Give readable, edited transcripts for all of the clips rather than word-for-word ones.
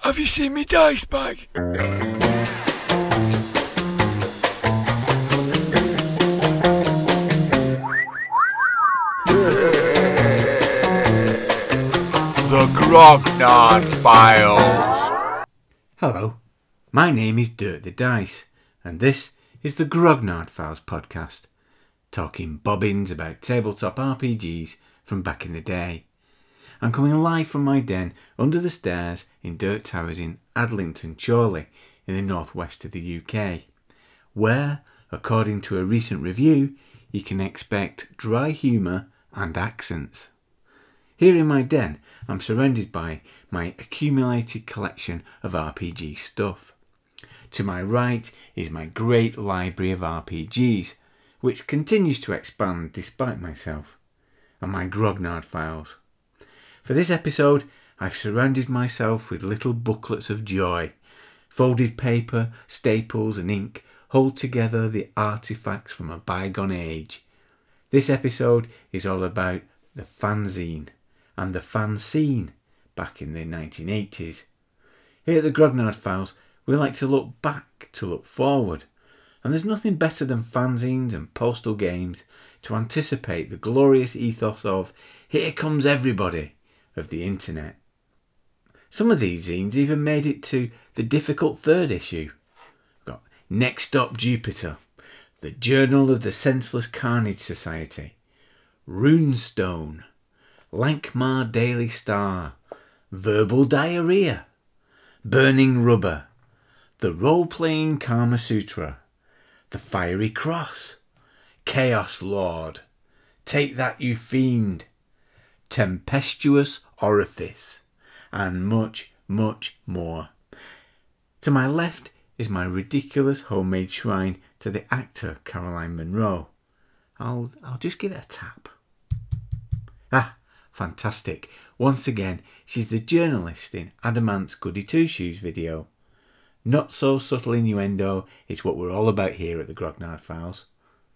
Have you seen me dice bag? The Grognard Files. Hello, my name is Dirk the Dice, and this is the Grognard Files podcast, talking bobbins about tabletop RPGs from back in the day. I'm coming live from my den under the stairs in Dirk Towers in Adlington, Chorley, in the northwest of the UK, where, according to a recent review, you can expect dry humour and accents. Here in my den, I'm surrounded by my accumulated collection of RPG stuff. To my right is my great library of RPGs, which continues to expand despite myself, and my Grognard Files. For this episode, I've surrounded myself with little booklets of joy. Folded paper, staples and ink hold together the artefacts from a bygone age. This episode is all about the fanzine and the fan scene back in the 1980s. Here at the Grognard Files, we like to look back to look forward, and there's nothing better than fanzines and postal games to anticipate the glorious ethos of "Here comes everybody" of the internet. Some of these zines even made it to the difficult third issue. We've got Next Stop Jupiter, the Journal of the Senseless Carnage Society, Runestone, Lankmar Daily Star, Verbal Diarrhea, Burning Rubber, The Role-Playing Kama Sutra, The Fiery Cross, Chaos Lord, Take That You Fiend, Tempestuous Orifice, and much, much more. To my left is my ridiculous homemade shrine to the actor Caroline Munro. I'll just give it a tap. Ah, fantastic. Once again, she's the journalist in Adamant's Goody Two Shoes video. Not so subtle innuendo is what we're all about here at the Grognard Files.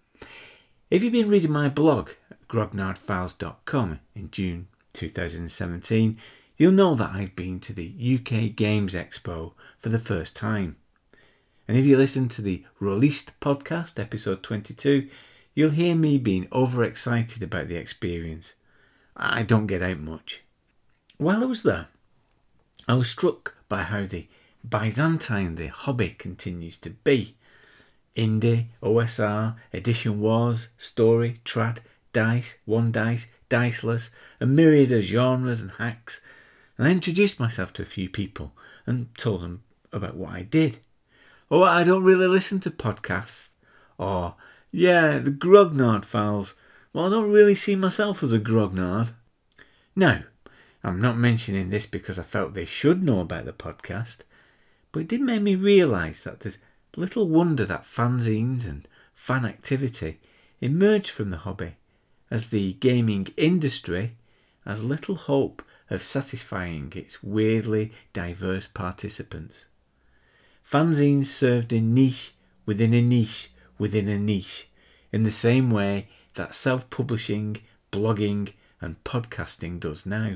If you've been reading my blog at grognardfiles.com in June 2017, you'll know that I've been to the UK Games Expo for the first time. And if you listen to the Released podcast, episode 22, you'll hear me being overexcited about the experience. I don't get out much. While I was there, I was struck by how the Byzantine the hobby continues to be. Indie, OSR, Edition Wars, Story, Trad, Dice, One Dice, Diceless, a myriad of genres and hacks, and I introduced myself to a few people and told them about what I did. Oh, I don't really listen to podcasts. Or, yeah, the Grognard Files. Well, I don't really see myself as a grognard. Now, I'm not mentioning this because I felt they should know about the podcast, but it did make me realise that there's little wonder that fanzines and fan activity emerged from the hobby, as the gaming industry has little hope of satisfying its weirdly diverse participants. Fanzines served a niche within a niche within a niche, in the same way that self-publishing, blogging and podcasting does now.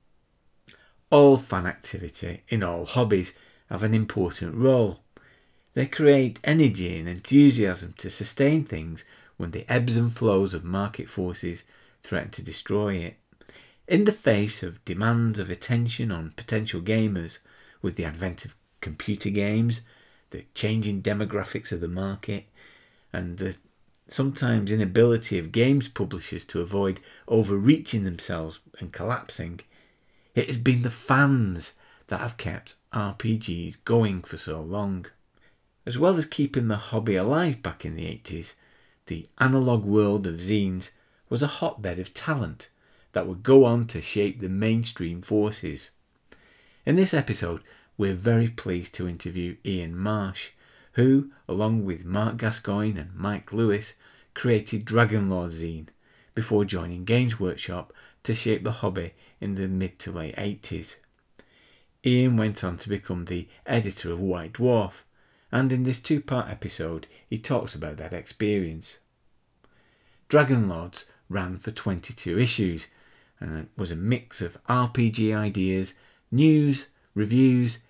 All fan activity in all hobbies have an important role. They create energy and enthusiasm to sustain things when the ebbs and flows of market forces threaten to destroy it. In the face of demands of attention on potential gamers, with the advent of computer games, the changing demographics of the market, and the sometimes inability of games publishers to avoid overreaching themselves and collapsing, it has been the fans that have kept RPGs going for so long. As well as keeping the hobby alive back in the 80s, the analogue world of zines was a hotbed of talent that would go on to shape the mainstream forces. In this episode, we're very pleased to interview Ian Marsh, who, along with Mark Gascoigne and Mike Lewis, created Dragonlord zine before joining Games Workshop to shape the hobby in the mid to late 80s. Ian went on to become the editor of White Dwarf, and in this two-part episode he talks about that experience. Dragonlords ran for 22 issues and it was a mix of RPG ideas, news, reviews,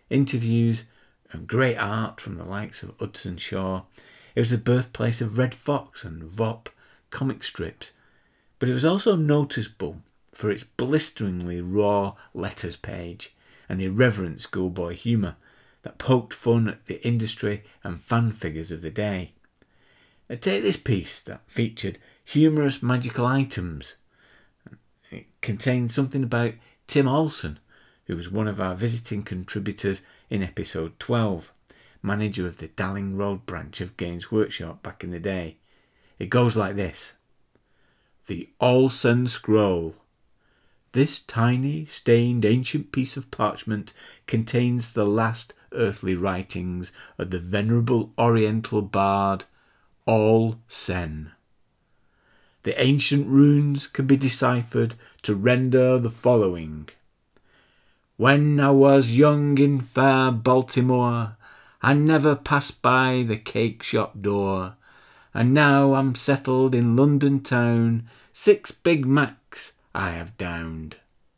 interviews, and great art from the likes of Hudson Shaw. It was the birthplace of Red Fox and Vop comic strips, but it was also noticeable for its blisteringly raw letters page and irreverent schoolboy humour that poked fun at the industry and fan figures of the day. Take this piece that featured humorous magical items. It contained something about Tim Olsen, who was one of our visiting contributors in episode 12, manager of the Dalling Road branch of Games Workshop back in the day. It goes like this. The Olsen Scroll. This tiny, stained ancient piece of parchment contains the last earthly writings of the venerable Oriental bard Olsen. The ancient runes can be deciphered to render the following. When I was young in fair Baltimore, I never passed by the cake shop door, and now I'm settled in London town, 6 Big Macs I have downed.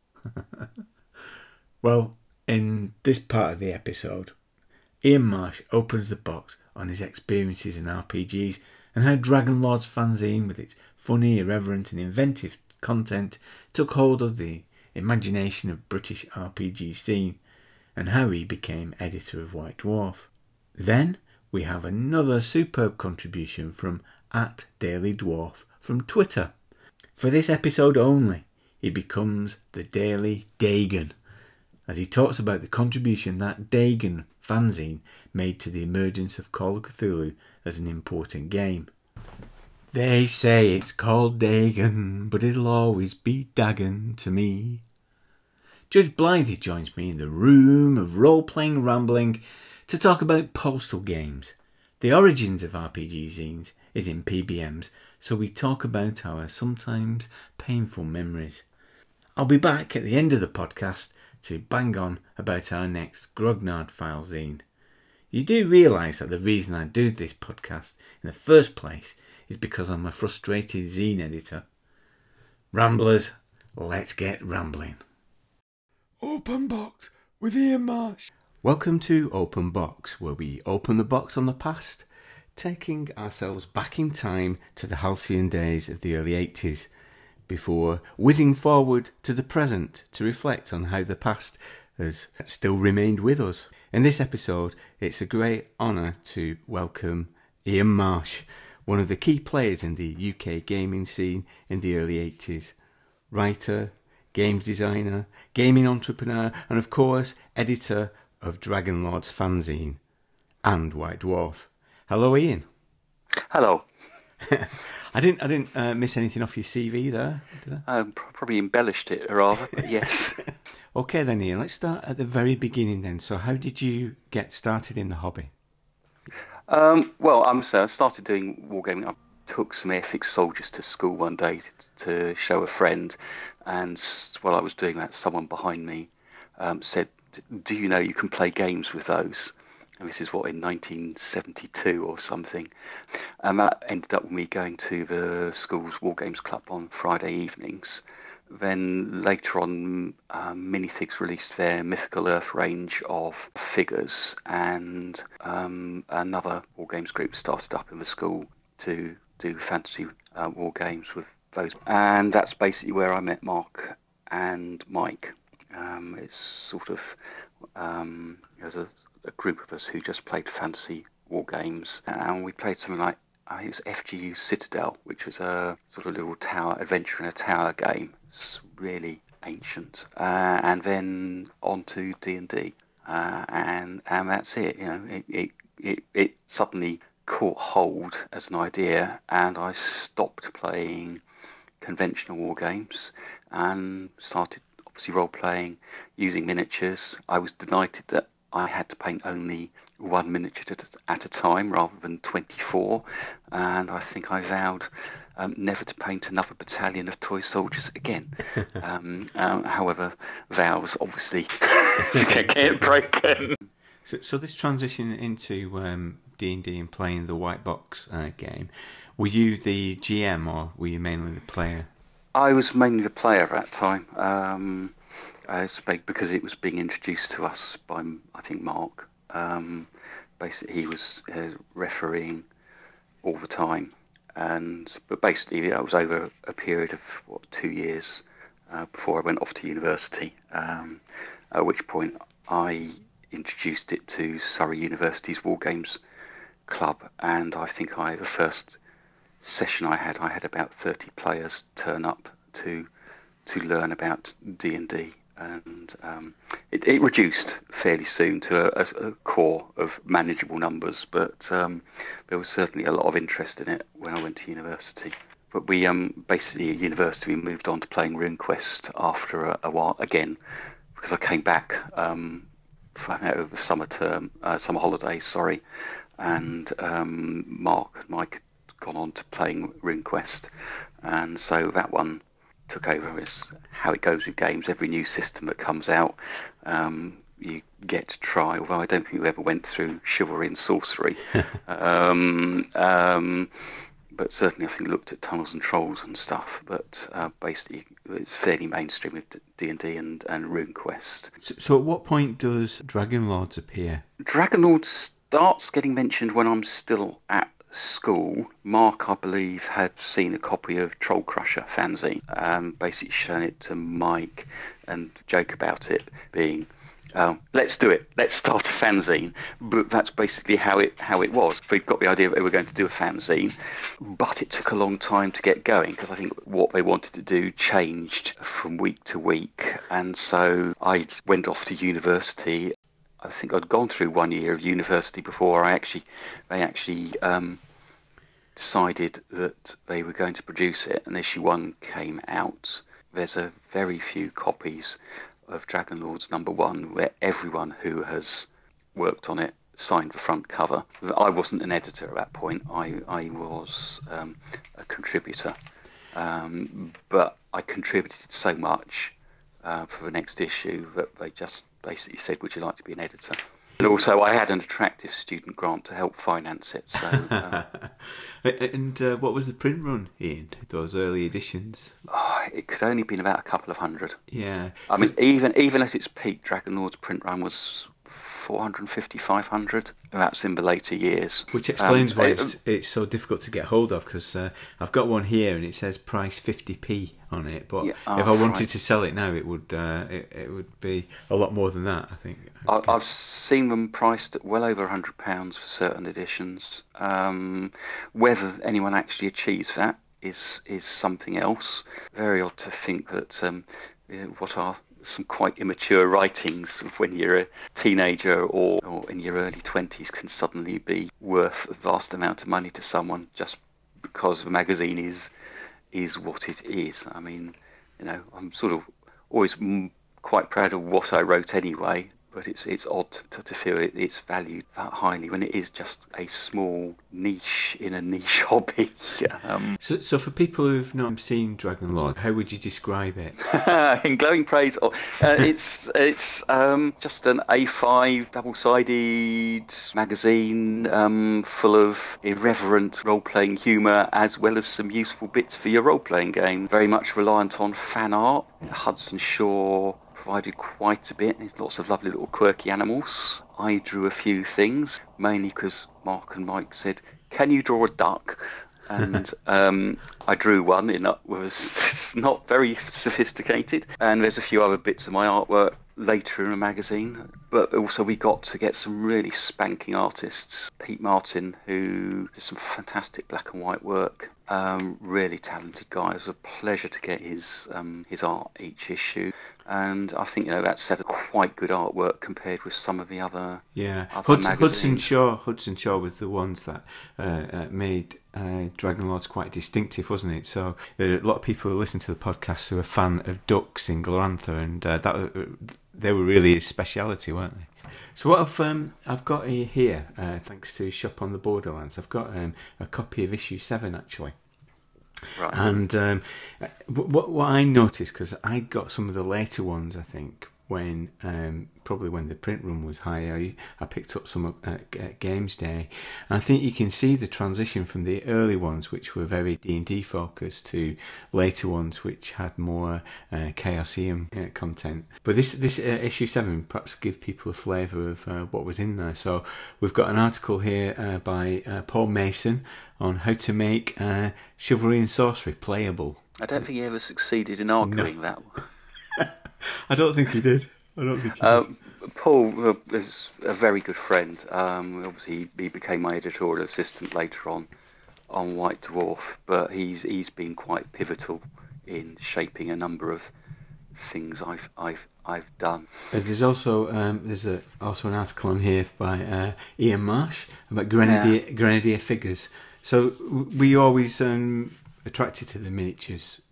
Well, in this part of the episode, Ian Marsh opens the box on his experiences in RPGs and how Dragonlord's fanzine, with its funny, irreverent and inventive content, took hold of the imagination of British RPG scene, and how he became editor of White Dwarf. Then we have another superb contribution from @DailyDwarf from Twitter. For this episode only, he becomes the Daily Dagon, as he talks about the contribution that Dagon fanzine made to the emergence of Call of Cthulhu as an important game. They say it's called Dagon, but it'll always be Dagon to me. Judge Blythe joins me in the room of role-playing rambling to talk about postal games. The origins of RPG zines is in PBMs, so we talk about our sometimes painful memories. I'll be back at the end of the podcast to bang on about our next Grognard File zine. You do realise that the reason I do this podcast in the first place is because I'm a frustrated zine editor. Ramblers, let's get rambling. Open Box with Ian Marsh. Welcome to Open Box, where we open the box on the past, taking ourselves back in time to the halcyon days of the early 80s, before whizzing forward to the present to reflect on how the past has still remained with us. In this episode, it's a great honour to welcome Ian Marsh, one of the key players in the UK gaming scene in the early 80s. Writer, games designer, gaming entrepreneur, and of course, editor of Dragonlord's fanzine and White Dwarf. Hello, Ian. Hello. I didn't miss anything off your CV there, did I? Probably embellished it rather, but yes. Okay then, Ian, let's start at the very beginning then. So how did you get started in the hobby? I started doing wargaming. I took some Airfix soldiers to school one day to show a friend, and while I was doing that, someone behind me said, "Do you know you can play games with those?" And this is in 1972 or something. And that ended up with me going to the school's War Games Club on Friday evenings. Then later on, Minifigs released their Mythical Earth range of figures, and another War Games group started up in the school to do fantasy war games with those. And that's basically where I met Mark and Mike. It's sort of there's a group of us who just played fantasy war games, and we played something like it was FGU Citadel, which was a sort of little tower adventure in a tower game. It's really ancient, and then on to D&D, and that's it. You know, it suddenly caught hold as an idea, and I stopped playing conventional war games and started obviously role playing using miniatures. I was delighted that I had to paint only one miniature at a time rather than 24, and I think I vowed never to paint another battalion of toy soldiers again. However, vows obviously can get broken. So this transition into D&D and playing the white box game, were you the GM or were you mainly the player? I was mainly the player at that time. because it was being introduced to us by, I think, Mark. Basically, he was refereeing all the time, but basically that was over a period of 2 years before I went off to university. At which point I introduced it to Surrey University's War Games Club, and I think the first session I had about 30 players turn up to learn about D&D, and it reduced fairly soon to a core of manageable numbers, but there was certainly a lot of interest in it when I went to university. But we basically at university we moved on to playing RuneQuest after a while again, because I came back over the summer holidays, and Mark and Mike had gone on to playing RuneQuest, and so that one took over. Is how it goes with games. Every new system that comes out, you get to try. Although I don't think we ever went through Chivalry and Sorcery, but certainly I think looked at Tunnels and Trolls and stuff. But basically, it's fairly mainstream with D&D and RuneQuest. So at what point does Dragonlords appear? Dragonlords starts getting mentioned when I'm still at school. Mark, I believe, had seen a copy of Troll Crusher fanzine, basically shown it to Mike and joke about it being, let's do it, let's start a fanzine. But that's basically how it was. We've got the idea that we were going to do a fanzine, but it took a long time to get going because I think what they wanted to do changed from week to week, and so I went off to university. I think I'd gone through 1 year of university before they actually decided that they were going to produce it, and issue 1 came out. There's a very few copies of Dragonlords #1 where everyone who has worked on it signed the front cover. I wasn't an editor at that point. I was a contributor, but I contributed so much for the next issue that they just basically said, would you like to be an editor? And also I had an attractive student grant to help finance it. So, And what was the print run, Ian, those early editions? It could only have been about a couple of hundred. Yeah. I mean, even at its peak, Dragonlord's print run was 450, 500. That's in the later years. Which explains why it's so difficult to get hold of, because I've got one here and it says price 50p on it, but if I wanted to sell it now, it would be a lot more than that, I think. I've seen them priced at well over £100 for certain editions. Whether anyone actually achieves that is something else. Very odd to think that what are some quite immature writings when you're a teenager or in your early 20s can suddenly be worth a vast amount of money to someone just because the magazine is what it is. I mean, I'm sort of always quite proud of what I wrote anyway, but it's odd to feel it's valued that highly when it is just a small niche in a niche hobby. So for people who've not seen Dragonlord, how would you describe it? In glowing praise, it's just an A5 double-sided magazine full of irreverent role-playing humour as well as some useful bits for your role-playing game. Very much reliant on fan art. Hudson Shaw provided quite a bit. There's lots of lovely little quirky animals. I drew a few things, mainly because Mark and Mike said, can you draw a duck? And I drew one. It was not very sophisticated. And there's a few other bits of my artwork later in the magazine. But also we got to get some really spanking artists. Pete Martin, who did some fantastic black and white work. Really talented guy. It was a pleasure to get his art each issue. And I think that set a quite good artwork compared with some of the other Hudson Shaw was the ones that made Dragonlords quite distinctive, wasn't it? So there are a lot of people who listen to the podcast who are a fan of ducks in Glorantha, and they were really his speciality, weren't they? So what I've got here, thanks to Shop on the Borderlands, I've got a copy of issue 7 actually. Right. And what I noticed, because I got some of the later ones, I think, when probably when the print run was higher. I picked up some at Games Day, and I think you can see the transition from the early ones, which were very D&D focused, to later ones which had more Chaosium content. But this issue 7 perhaps give people a flavour of what was in there. So we've got an article here by Paul Mason on how to make Chivalry and Sorcery playable. I don't think he ever succeeded in arguing that one. I don't think he did. Paul is a very good friend. Obviously, he became my editorial assistant later on White Dwarf, but he's been quite pivotal in shaping a number of things I've done. There's also also an article on here by Ian Marsh about Grenadier figures. So were you always attracted to the miniatures?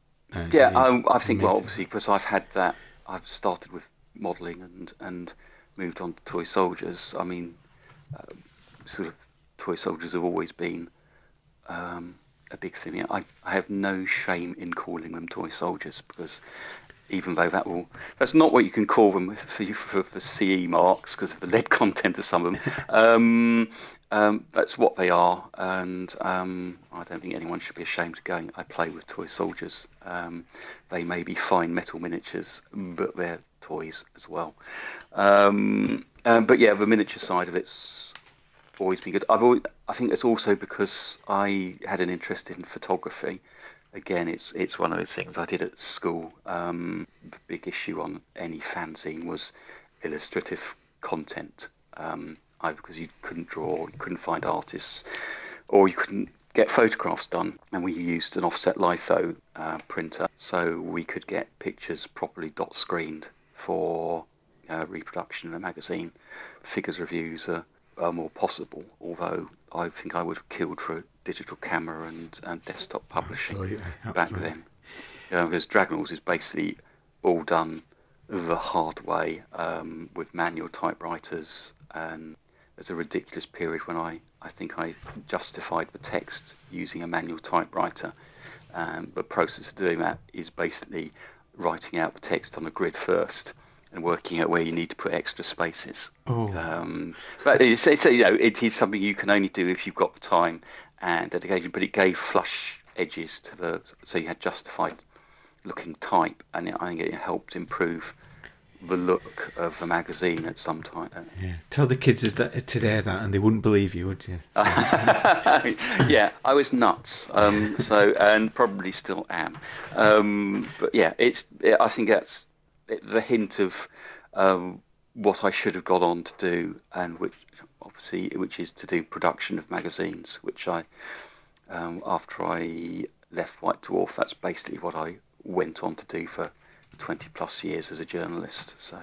I think, well, obviously, because I've started with modelling and moved on to toy soldiers. I mean, sort of toy soldiers have always been a big thing. I have no shame in calling them toy soldiers, because even though that's not what you can call them for CE marks because of the lead content of some of them. That's what they are, and I don't think anyone should be ashamed of going, I play with toy soldiers. They may be fine metal miniatures, but they're toys as well. But yeah, the miniature side of it's always been good. I think it's also because I had an interest in photography. Again, it's one of those things I did at school. The big issue on any fanzine was illustrative content. Either because you couldn't draw, you couldn't find artists, or you couldn't get photographs done. And we used an offset litho printer, so we could get pictures properly dot screened for reproduction in a magazine. Figures reviews are more possible, although I think I would have killed for a digital camera and desktop publishing back then. Because Dragonlords is basically all done the hard way with manual typewriters, and there's a ridiculous period when I think I justified the text using a manual typewriter. The process of doing that is basically writing out the text on a grid first and working out where you need to put extra spaces. But it is something you can only do if you've got the time and dedication. But it gave flush edges so you had justified looking type, and I think it helped improve the look of the magazine at some time. Yeah. Tell the kids today that, and they wouldn't believe you, would you? Yeah, I was nuts. And probably still am. But yeah, I think that's the hint of what I should have got on to do, and which is to do production of magazines, which I after I left White Dwarf, that's basically what I went on to do for 20 plus years as a journalist. So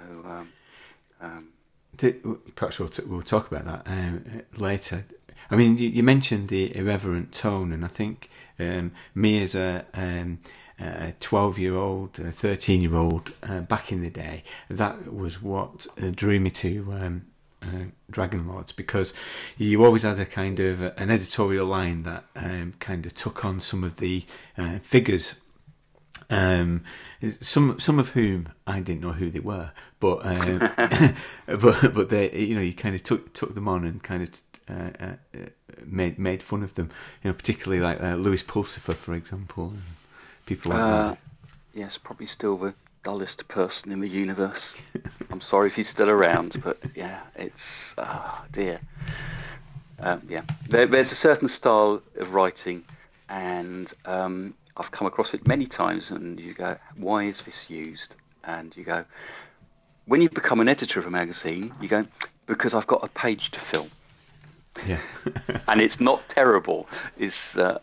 perhaps we'll talk about that later. I mean, you mentioned the irreverent tone, and I think me as a 12-year-old, 13-year-old back in the day, that was what drew me to Dragonlords, because you always had a kind of an editorial line that kind of took on some of the figures. Some of whom I didn't know who they were, but but they, you kind of took them on and kind of made fun of them, particularly like Louis Pulsifer, for example, and people like that. Yes, probably still the dullest person in the universe. I'm sorry if he's still around, but yeah, it's dear. Yeah, there's a certain style of writing, and I've come across it many times, and you go, why is this used? And you go, when you become an editor of a magazine, you go, because I've got a page to fill. Yeah. And it's not terrible, is the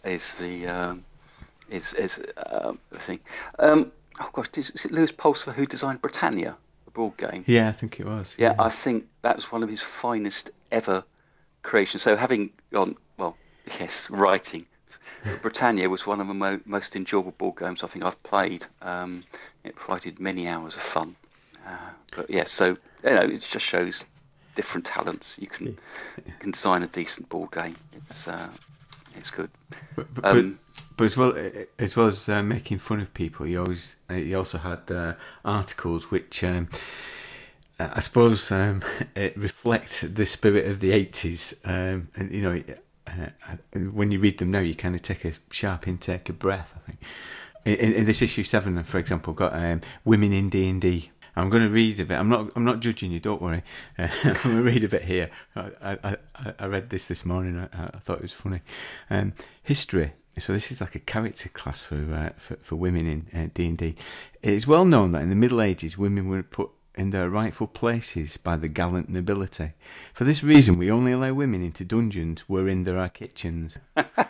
thing. Oh gosh, is it Louis Pulsifer who designed Britannia, the board game? Yeah, I think it was. Yeah, I think that was one of his finest ever creations. So having gone, writing, Britannia was one of the most enjoyable board games I think I've played. It provided many hours of fun. But yeah, so it just shows different talents. You can design a decent board game. It's It's good. But as well as making fun of people, he also had articles which I suppose it reflect the spirit of the 80s, and when you read them now, you kind of take a sharp intake of breath. I think in this issue 7, for example, got women in D&D. I'm going to read a bit. I'm not judging you. Don't worry. I'm going to read a bit here. I read this morning. I thought it was funny. History. So this is like a character class for women in D&D. It is well known that in the Middle Ages, women were put in their rightful places by the gallant nobility. For this reason, we only allow women into dungeons wherein there are kitchens.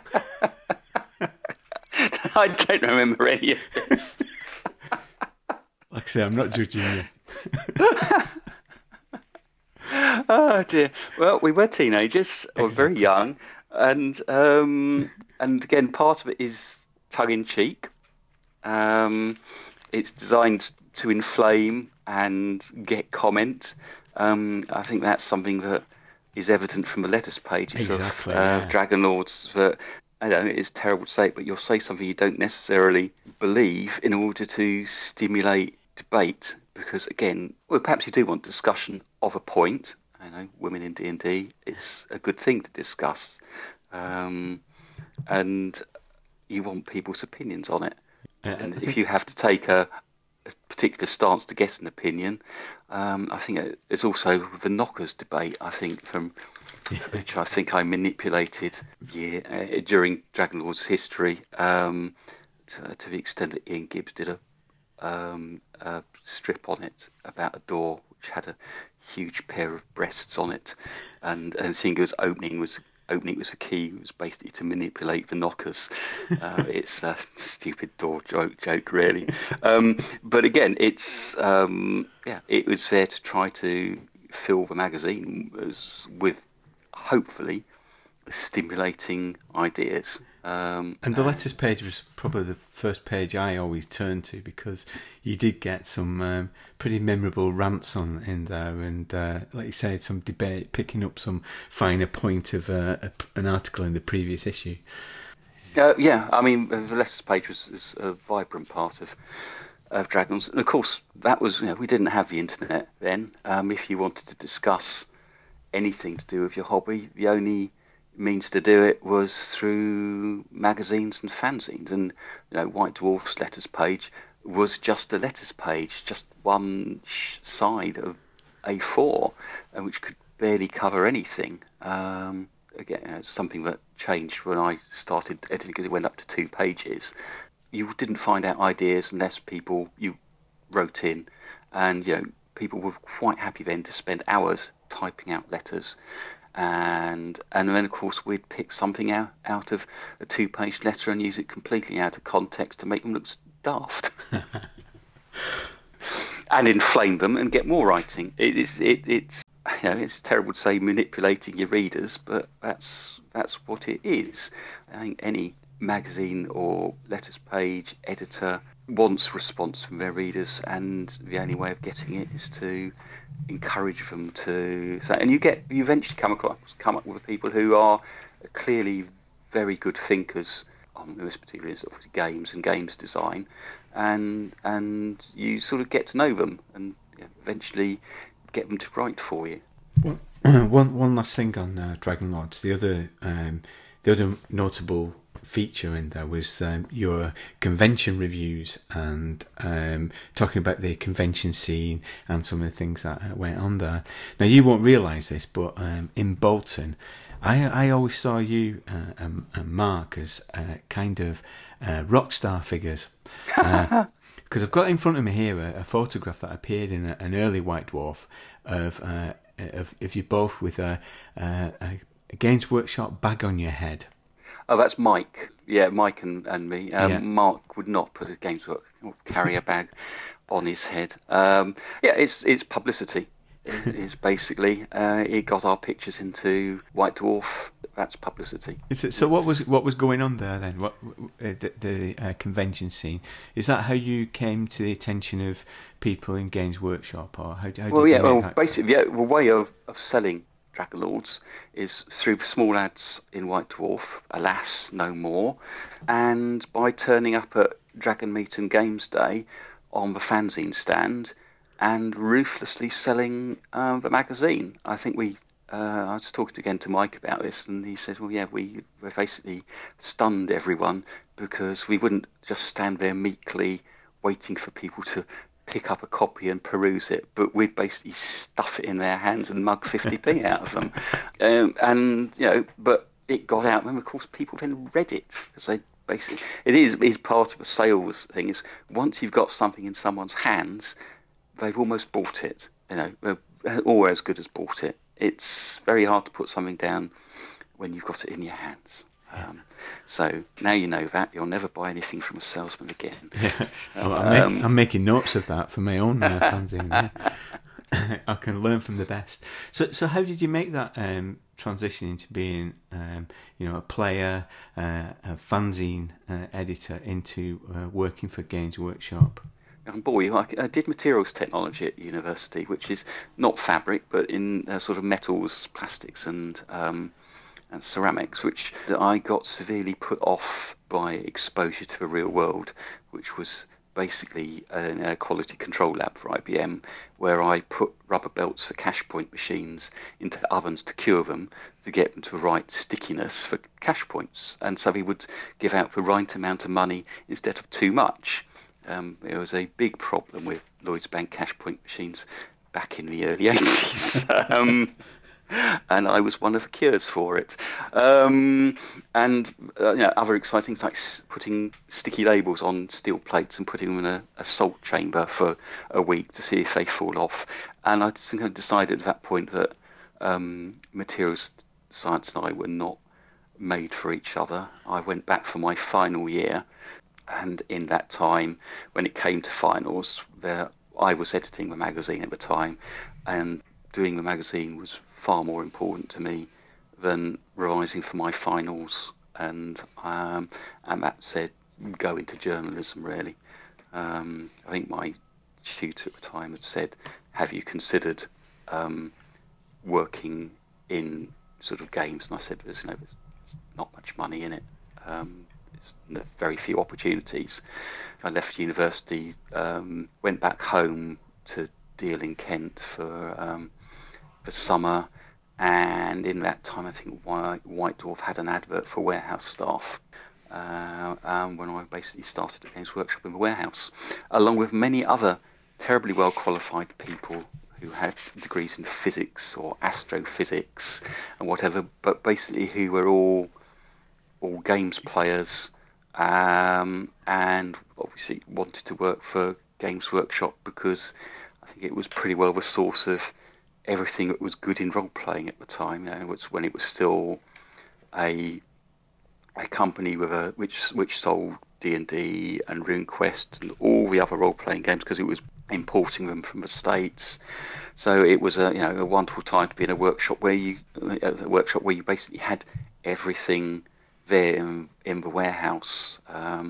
I don't remember any of this. Like I say, I'm not judging you. Oh dear. Well, we were teenagers, or very young, and again, part of it is tongue in cheek. It's designed to inflame and get comment. I think that's something that is evident from the letters pages of Dragon Lords. That I know it's terrible to say it, but you'll say something you don't necessarily believe in order to stimulate debate. Because again, well, perhaps you do want discussion of a point. I know women in D&D, it's a good thing to discuss, and you want people's opinions on it. And if you have to take a particular stance to get an opinion, I think it's also the knockers debate. I think which I think I manipulated during Dragon Lord's history, to the extent that Ian Gibbs did a strip on it about a door which had a huge pair of breasts on it, and Singer's opening was the key. It was basically to manipulate the knockers. It's a stupid door joke really. But again, it's it was there to try to fill the magazine with hopefully stimulating ideas. And the letters page was probably the first page I always turned to, because you did get some pretty memorable rants in there, and like you said, some debate, picking up some finer point of an article in the previous issue. I mean, the letters page was a vibrant part of Dragons, and of course that was, we didn't have the internet then. If you wanted to discuss anything to do with your hobby, the only means to do it was through magazines and fanzines, and White Dwarf's letters page was just a letters page, just one side of A4, which could barely cover anything. Again, it's something that changed when I started editing, because it went up to 2 pages. You didn't find out ideas unless you wrote in, and people were quite happy then to spend hours typing out letters. And then, of course, we'd pick something out of a 2-page letter and use it completely out of context to make them look daft, and inflame them and get more writing. It's terrible to say manipulating your readers, but that's what it is. I think any magazine or letters page editor wants response from their readers, and the only way of getting it is to encourage them to say. And you eventually come up with people who are clearly very good thinkers on this particular sort of games and games design, and you sort of get to know them and eventually get them to write for you. Well, one last thing on Dragon Lords. The other notable feature in there was your convention reviews, and talking about the convention scene and some of the things that went on there. Now, you won't realise this, but in Bolton, I always saw you and Mark as kind of rock star figures. Because I've got in front of me here a photograph that appeared in an early White Dwarf of you both with a Games Workshop bag on your head. Oh, that's Mike. Yeah, Mike and me. Mark would not put a Games Workshop or carry a bag on his head. It's publicity. It's basically it got our pictures into White Dwarf. That's publicity. So what was going on there then? What the convention scene? Is that how you came to the attention of people in Games Workshop, or how did you make that? Basically, the way of selling Dragon Lords is through small ads in White Dwarf, alas, no more, and by turning up at Dragon Meet and Games Day on the fanzine stand and ruthlessly selling the magazine. I think I was talking again to Mike about this, and he said, well, yeah, we basically stunned everyone because we wouldn't just stand there meekly waiting for people to pick up a copy and peruse it, but we'd basically stuff it in their hands and mug 50p out of them. And, but it got out, and of course people then read it, because they basically, it is part of a sales thing, is once you've got something in someone's hands, they've almost bought it, or as good as bought it. It's very hard to put something down when you've got it in your hands. So now you know that you'll never buy anything from a salesman again. I'm making notes of that for my own fanzine. Yeah. I can learn from the best. So how did you make that transition into being, a player, a fanzine editor, into working for Games Workshop? Boy, I did materials technology at university, which is not fabric, but in sort of metals, plastics, and ceramics, which I got severely put off by exposure to the real world, which was basically a quality control lab for IBM, where I put rubber belts for cash point machines into ovens to cure them, to get them to the right stickiness for cash points. And so we would give out the right amount of money instead of too much. There was a big problem with Lloyds Bank cash point machines back in the early 80s. And I was one of the cures for it. And other exciting things like putting sticky labels on steel plates and putting them in a salt chamber for a week to see if they fall off. And I think I decided at that point that materials science and I were not made for each other. I went back for my final year. And in that time, when it came to finals, I was editing the magazine at the time, and doing the magazine was far more important to me than revising for my finals. And that said, go into journalism, really. I think my tutor at the time had said, have you considered working in sort of games? And I said, there's not much money in it. There's very few opportunities. I left university, went back home to Deal in Kent for summer, and in that time I think White Dwarf had an advert for warehouse staff when I basically started at Games Workshop in the warehouse, along with many other terribly well qualified people who had degrees in physics or astrophysics and whatever, but basically who were all games players, and obviously wanted to work for Games Workshop because I think it was pretty well the source of everything that was good in role playing at the time. It was when it was still a company with which sold D&D and RuneQuest and all the other role playing games, because it was importing them from the States. So it was a wonderful time to be in a workshop where you basically had everything there in the warehouse. I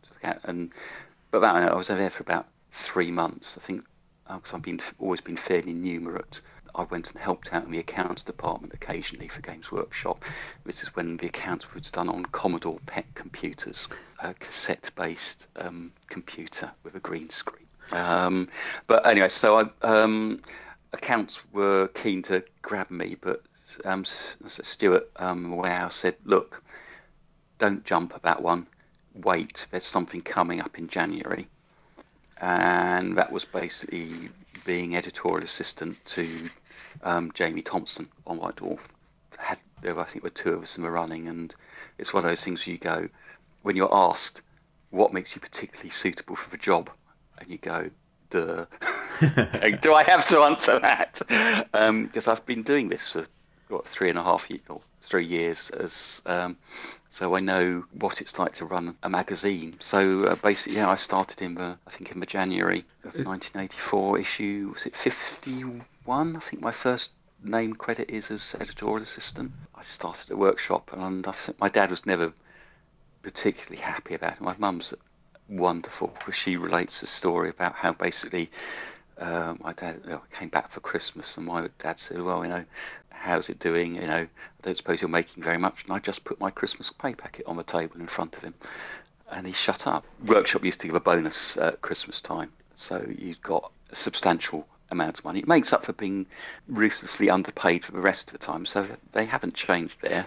was there for about 3 months. I think because I've always been fairly numerate. I went and helped out in the accounts department occasionally for Games Workshop. This is when the accounts was done on Commodore PET computers, a cassette-based computer with a green screen. But anyway, so accounts were keen to grab me, but Stuart Warehouse said, look, don't jump at that one. Wait, there's something coming up in January. And that was basically being editorial assistant to Jamie Thompson on White Dwarf. I think there were 2 of us in the running, and it's one of those things where you go, when you're asked what makes you particularly suitable for the job, and you go, duh. Do I have to answer that? Because I've been doing this for 3.5 years or 3 years so I know what it's like to run a magazine. So basically, I started in the January of 1984 issue. Was it 51? I think my first name credit is as editorial assistant. I started at Workshop, and I think my dad was never particularly happy about it. My mum's wonderful, because she relates the story about how basically my dad came back for Christmas, and my dad said, "Well, how's it doing? I don't suppose you're making very much." And I just put my Christmas pay packet on the table in front of him, and he shut up. Workshop used to give a bonus at Christmas time, so you've got a substantial amount of money. It makes up for being ruthlessly underpaid for the rest of the time, so they haven't changed there.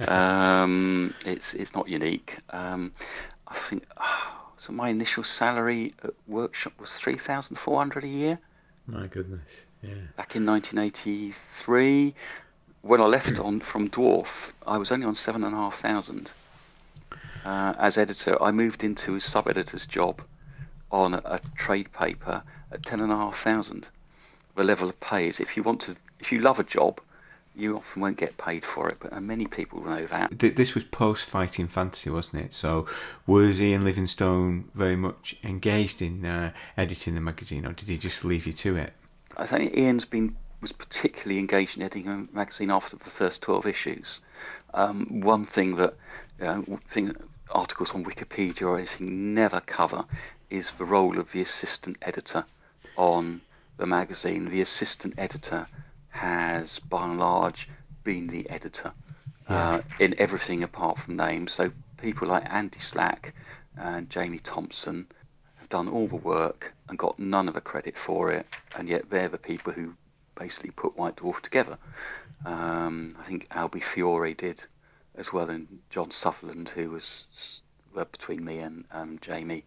It's not unique. I think so. My initial salary at Workshop was $3,400 a year. My goodness, yeah. Back in 1983, when I left from Dwarf, I was only on $7,500 as editor. I moved into a sub-editor's job on a trade paper at $10,500. The level of pay is if you love a job, you often won't get paid for it, but many people know that. This was post-Fighting Fantasy, wasn't it? So was Ian Livingstone very much engaged in editing the magazine, or did he just leave you to it? I think Ian's was particularly engaged in editing a magazine after the first 12 issues. One thing that articles on Wikipedia or anything never cover is the role of the assistant editor on the magazine. The assistant editor has, by and large, been the editor in everything apart from names. So people like Andy Slack and Jamie Thompson have done all the work and got none of the credit for it, and yet they're the people who basically put White Dwarf together. I think Albie Fiore did as well, and John Sutherland, who was between me and Jamie.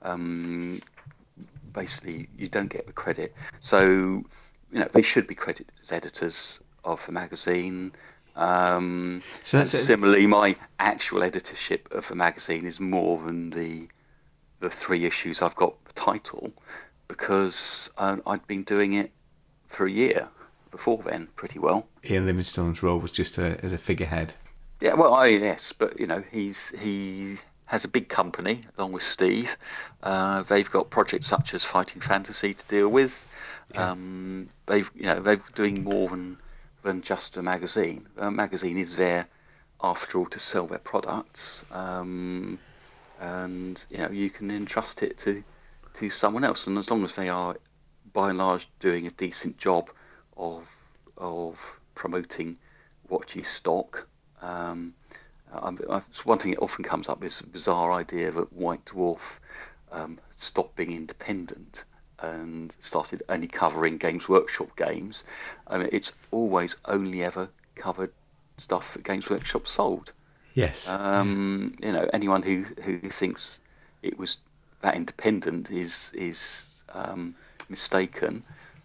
Basically, you don't get the credit. So, they should be credited as editors of the magazine. Similarly, my actual editorship of the magazine is more than the 3 issues I've got the title, because I'd been doing it for a year before then pretty well. Ian Livingstone's role was just as a figurehead. Yeah, well, yes, but he has a big company along with Steve. They've got projects such as Fighting Fantasy to deal with. Yeah. They're doing more than just a magazine. A magazine is there, after all, to sell their products, and you can entrust it to someone else. And as long as they are, by and large, doing a decent job of promoting what you stock. One thing that often comes up is the bizarre idea that White Dwarf stopped being independent and started only covering Games Workshop games. I mean, it's always only ever covered stuff that Games Workshop sold. Yes. Anyone who thinks it was that independent is mistaken.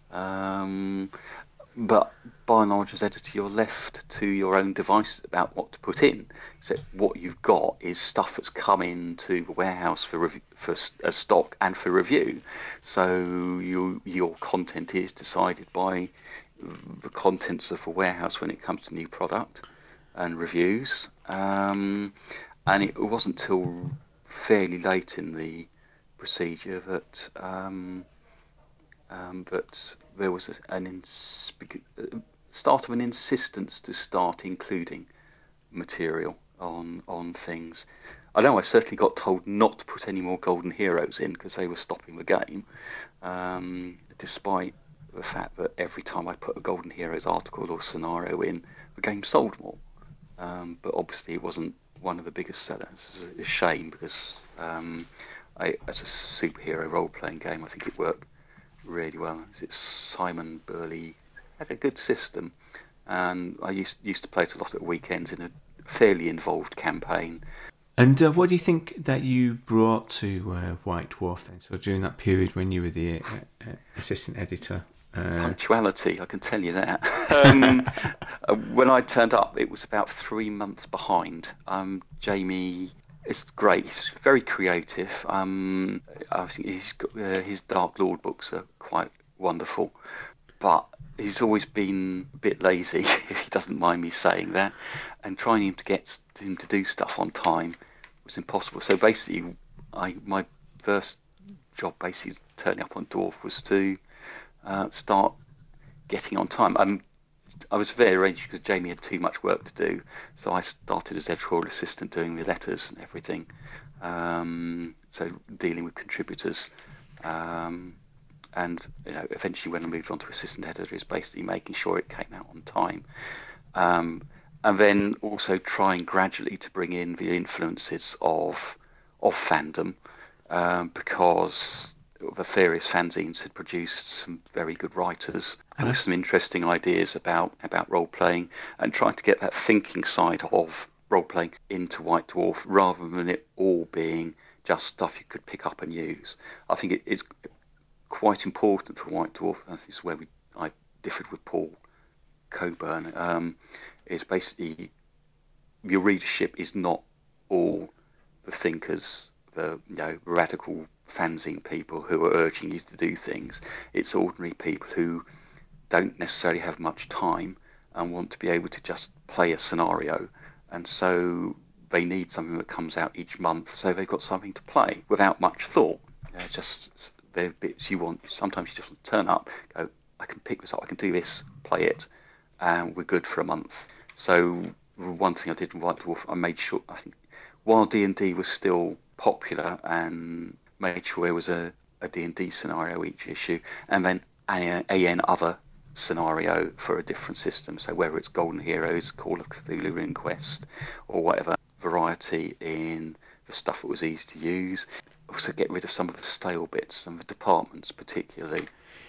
But by and large, as editor, you're left to your own device about what to put in. So what you've got is stuff that's come into the warehouse for stock and for review. So your content is decided by the contents of the warehouse when it comes to new product and reviews. And it wasn't till fairly late in the procedure that there was start of an insistence to start including material on things. I know I certainly got told not to put any more Golden Heroes in because they were stopping the game, despite the fact that every time I put a Golden Heroes article or scenario in, the game sold more. But obviously it wasn't one of the biggest sellers. It's a shame because as a superhero role-playing game, I think it worked really well. It's Simon Burley had a good system, and I used to play it a lot at weekends in a fairly involved campaign. And what do you think that you brought to White Dwarf then? So during that period when you were the assistant editor? Punctuality, I can tell you that. When I turned up, it was about 3 months behind. Jamie is great. He's very creative. I think he's got, his Dark Lord books are quite wonderful, but he's always been a bit lazy, if he doesn't mind me saying that, and trying to get him to do stuff on time was impossible. So basically, my first job, basically turning up on Dwarf, was to start getting on time. I was very arranged because Jamie had too much work to do, so I started as editorial assistant doing the letters and everything, so dealing with contributors, and eventually when I moved on to assistant editor, is basically making sure it came out on time. And then also trying gradually to bring in the influences of fandom, because the various fanzines had produced some very good writers and with some interesting ideas about role playing, and trying to get that thinking side of role playing into White Dwarf rather than it all being just stuff you could pick up and use. I think it's quite important for White Dwarf, and this is where I differed with Paul Coburn, is basically your readership is not all the thinkers, the radical fanzine people who are urging you to do things. It's ordinary people who don't necessarily have much time and want to be able to just play a scenario, and so they need something that comes out each month, so they've got something to play without much thought. They're bits you want. Sometimes you just want to turn up, go, I can pick this up, I can do this, play it, and we're good for a month. So one thing I did in White Dwarf, I made sure, I think, while D&D was still popular, and made sure there was a D&D scenario each issue, and then an other scenario for a different system. So whether it's Golden Heroes, Call of Cthulhu RuneQuest, Quest, or whatever, variety in the stuff that was easy to use. Also get rid of some of the stale bits, some of the departments particularly.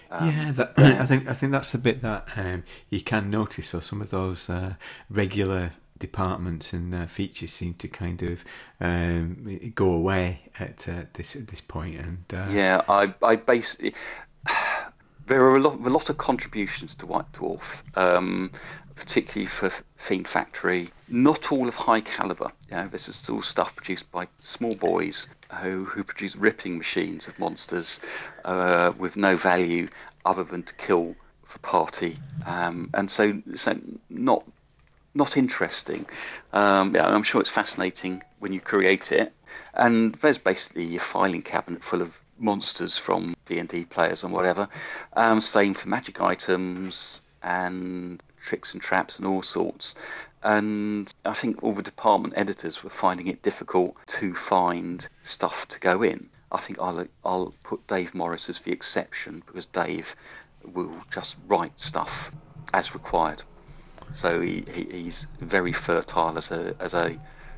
I think that's the bit that you can notice. So some of those regular departments and features seem to kind of go away at this point. And I basically there are a lot of contributions to White Dwarf, particularly for Fiend Factory. Not all of high caliber. This is all stuff produced by small boys who produce ripping machines of monsters with no value other than to kill for party, and so not interesting. I'm sure it's fascinating when you create it, and there's basically a filing cabinet full of monsters from D&D players and whatever. Same for magic items and tricks and traps and all sorts. And I think all the department editors were finding it difficult to find stuff to go in. I think I'll put Dave Morris as the exception, because Dave will just write stuff as required. So he's very fertile as a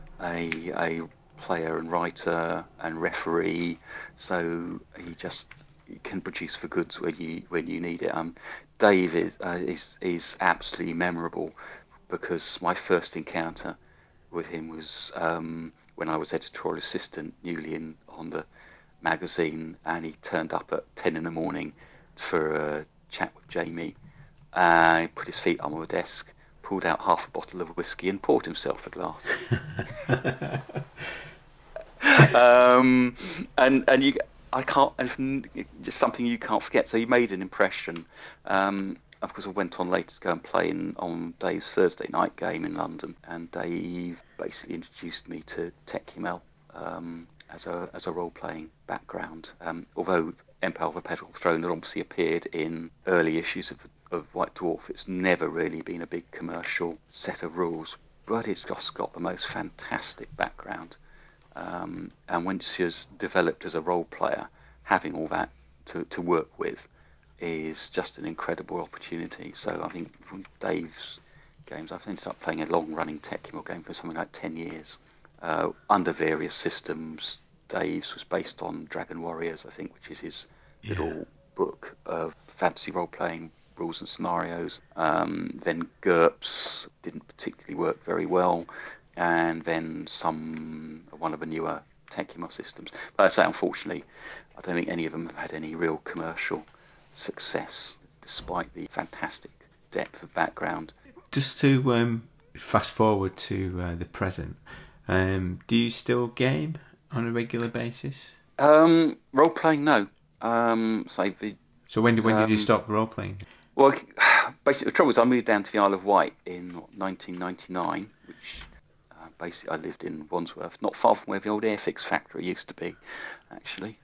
player and writer and referee. So he can produce the goods when you need it. Dave is absolutely memorable, because my first encounter with him was when I was editorial assistant newly on the magazine, and he turned up at 10 in the morning for a chat with Jamie. He put his feet on the desk, pulled out half a bottle of whiskey and poured himself a glass. And I can't, it's just something you can't forget. So he made an impression. Of course, I went on later to go and play on Dave's Thursday night game in London, and Dave basically introduced me to Tecumel as a role-playing background. Although Empire of the Petal Throne had obviously appeared in early issues of White Dwarf, it's never really been a big commercial set of rules, but it's just got the most fantastic background. And when she's developed as a role player, having all that to work with is just an incredible opportunity. So I think from Dave's games, I've ended up playing a long-running Tecumel game for something like 10 years under various systems. Dave's was based on Dragon Warriors, I think, which is his little book of fantasy role-playing rules and scenarios. Then GURPS didn't particularly work very well, and then one of the newer Tecumel systems. But I say, unfortunately, I don't think any of them have had any real commercial success, despite the fantastic depth of background. Just to fast forward to the present, do you still game on a regular basis? Role playing, no. So when did you stop role playing? Well, basically, the trouble is I moved down to the Isle of Wight in 1999, which basically I lived in Wandsworth, not far from where the old Airfix factory used to be, actually.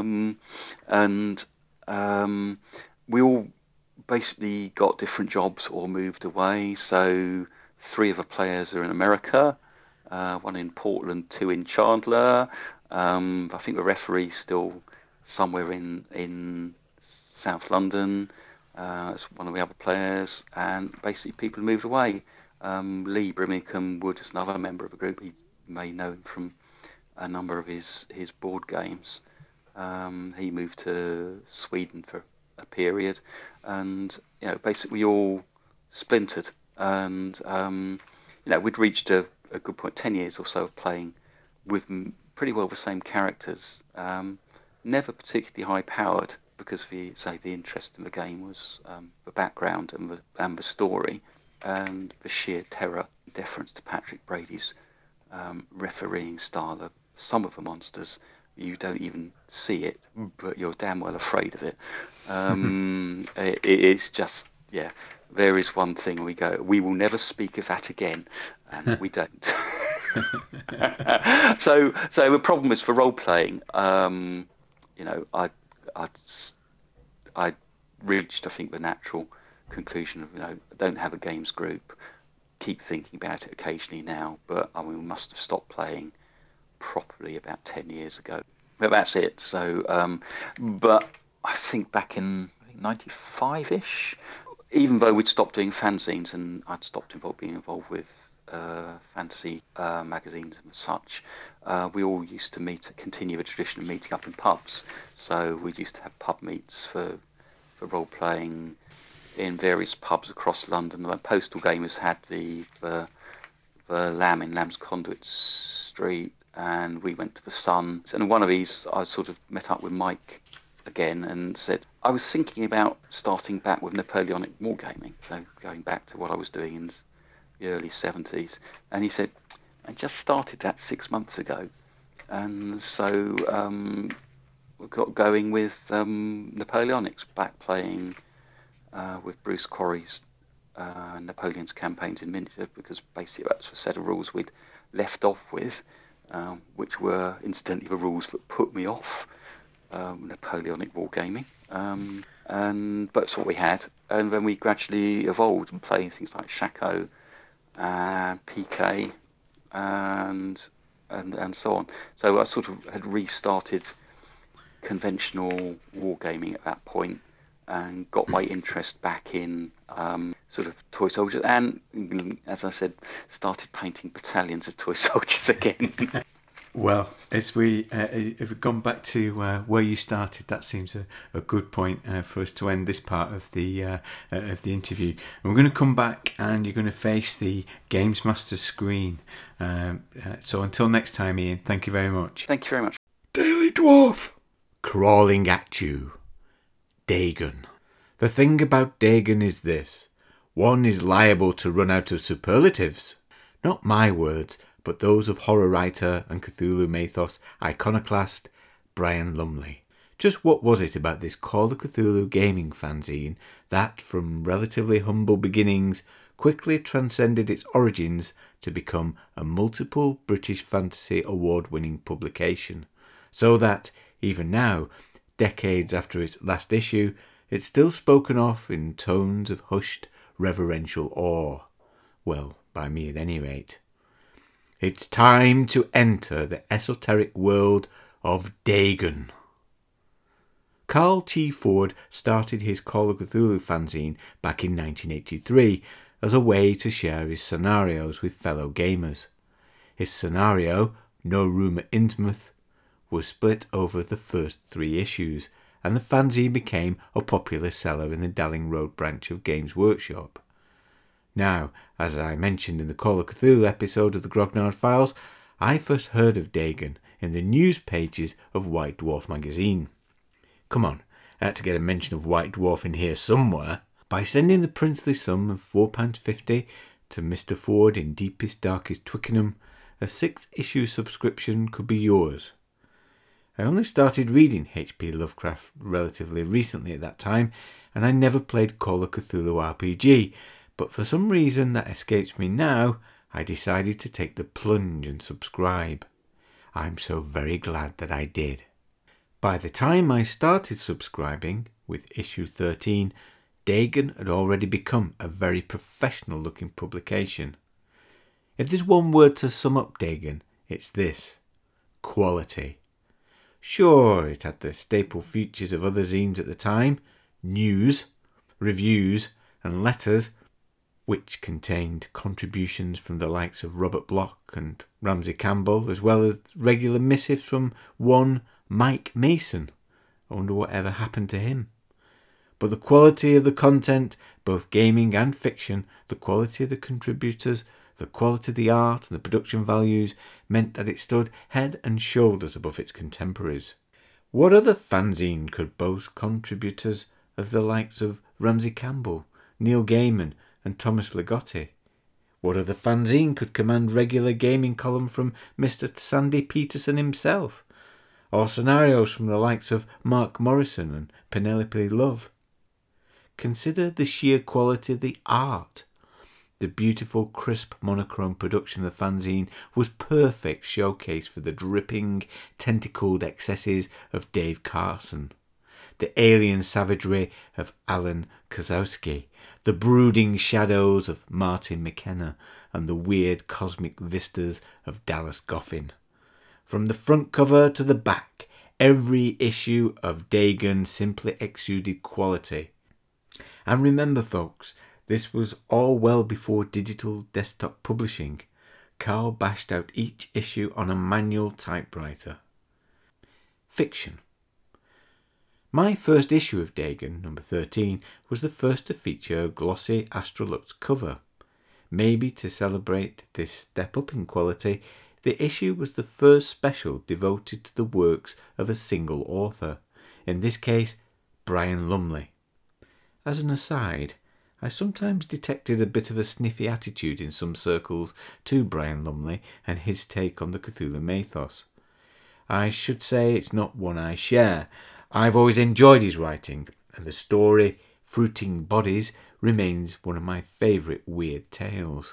We all basically got different jobs or moved away. So 3 of the players are in America, 1 in Portland, 2 in Chandler. I think the referee's still somewhere in South London as one of the other players, and basically people moved away. Lee Brimicombe Wood is another member of the group. You may know him from a number of his board games. He moved to Sweden for a period, and basically all splintered. And we'd reached a good point, 10 years or so of playing with pretty well the same characters. Never particularly high powered, because the interest in the game was the background and the story, and the sheer terror and deference to Patrick Brady's refereeing style. Some of the monsters, you don't even see it, but you're damn well afraid of it. It's just, there is one thing we go, we will never speak of that again, and we don't. So the problem is for role playing. I reached, I think, the natural conclusion of, I don't have a games group. Keep thinking about it occasionally now, but we must have stopped playing properly about 10 years ago. But that's it. So, but I think back in 95-ish, even though we'd stopped doing fanzines and I'd stopped being involved with fantasy magazines and such, we all used to continue the tradition of meeting up in pubs. So we used to have pub meets for role playing in various pubs across London. The Postal Gamers had the Lamb in Lamb's Conduit Street, and we went to the Sun. And one of these, I sort of met up with Mike again and said, I was thinking about starting back with Napoleonic wargaming, so going back to what I was doing in the early 70s. And he said, I just started that 6 months ago. And so we got going with Napoleonics, back playing with Bruce Quarry's Napoleon's campaigns in miniature, because basically that's a set of rules we'd left off with, which were incidentally the rules that put me off Napoleonic wargaming. But that's what we had. And then we gradually evolved and playing things like Shako, PK, and so on. So I sort of had restarted conventional wargaming at that point, and got my interest back in sort of toy soldiers, and as I said, started painting battalions of toy soldiers again. Well, if we've gone back to where you started, that seems a good point for us to end this part of the interview. And we're going to come back, and you're going to face the Games Master screen. So until next time, Ian, thank you very much. Thank you very much. Daily Dwarf. Crawling at you. Dagon. The thing about Dagon is this. One is liable to run out of superlatives. Not my words, but those of horror writer and Cthulhu Mythos iconoclast Brian Lumley. Just what was it about this Call of Cthulhu gaming fanzine that, from relatively humble beginnings, quickly transcended its origins to become a multiple British Fantasy Award-winning publication, so that, even now, decades after its last issue, it's still spoken of in tones of hushed, reverential awe. Well, by me at any rate. It's time to enter the esoteric world of Dagon. Carl T. Ford started his Call of Cthulhu fanzine back in 1983 as a way to share his scenarios with fellow gamers. His scenario, No Room at Innsmouth, was split over the first 3 issues, and the fanzine became a popular seller in the Dalling Road branch of Games Workshop. Now, as I mentioned in the Call of Cthulhu episode of the Grognard Files, I first heard of Dagon in the news pages of White Dwarf magazine. Come on, I had to get a mention of White Dwarf in here somewhere. By sending the princely sum of £4.50 to Mr. Ford in deepest, darkest Twickenham, a 6-issue subscription could be yours. I only started reading H.P. Lovecraft relatively recently at that time, and I never played Call of Cthulhu RPG, but for some reason that escapes me now, I decided to take the plunge and subscribe. I'm so very glad that I did. By the time I started subscribing, with issue 13, Dagon had already become a very professional looking publication. If there's one word to sum up Dagon, it's this: quality. Sure, it had the staple features of other zines at the time: news, reviews and letters, which contained contributions from the likes of Robert Bloch and Ramsey Campbell, as well as regular missives from one Mike Mason. I wonder whatever happened to him. But the quality of the content, both gaming and fiction, the quality of the contributors, the quality of the art and the production values meant that it stood head and shoulders above its contemporaries. What other fanzine could boast contributors of the likes of Ramsey Campbell, Neil Gaiman and Thomas Ligotti? What other fanzine could command regular gaming column from Mr. Sandy Peterson himself, or scenarios from the likes of Mark Morrison and Penelope Love? Consider the sheer quality of the art. The beautiful, crisp, monochrome production of the fanzine was perfect showcase for the dripping, tentacled excesses of Dave Carson, the alien savagery of Alan Kozowski, the brooding shadows of Martin McKenna, and the weird cosmic vistas of Dallas Goffin. From the front cover to the back, every issue of Dagon simply exuded quality. And remember, folks, this was all well before digital desktop publishing. Carl bashed out each issue on a manual typewriter. Fiction. My first issue of Dagon, number 13, was the first to feature a glossy Astrolux cover. Maybe to celebrate this step up in quality, the issue was the first special devoted to the works of a single author, in this case, Brian Lumley. As an aside, I sometimes detected a bit of a sniffy attitude in some circles to Brian Lumley and his take on the Cthulhu mythos. I should say it's not one I share. I've always enjoyed his writing, and the story, Fruiting Bodies, remains one of my favourite weird tales.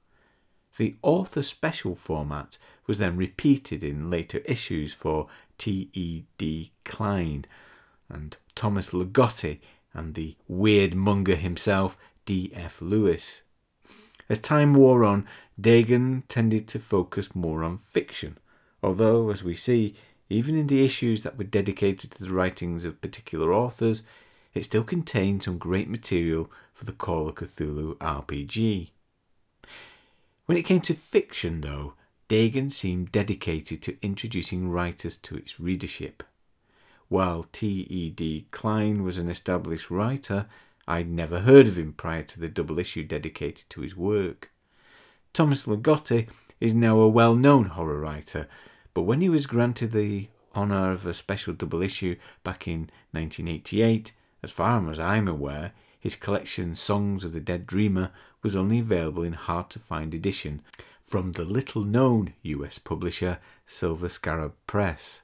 The author special format was then repeated in later issues for T.E.D. Klein and Thomas Ligotti and the weird monger himself, D.F. Lewis. As time wore on, Dagon tended to focus more on fiction, although, as we see, even in the issues that were dedicated to the writings of particular authors, it still contained some great material for the Call of Cthulhu RPG. When it came to fiction, though, Dagon seemed dedicated to introducing writers to its readership. While T.E.D. Klein was an established writer, I'd never heard of him prior to the double issue dedicated to his work. Thomas Ligotti is now a well-known horror writer, but when he was granted the honour of a special double issue back in 1988, as far as I'm aware, his collection Songs of the Dead Dreamer was only available in hard-to-find edition from the little-known US publisher Silver Scarab Press.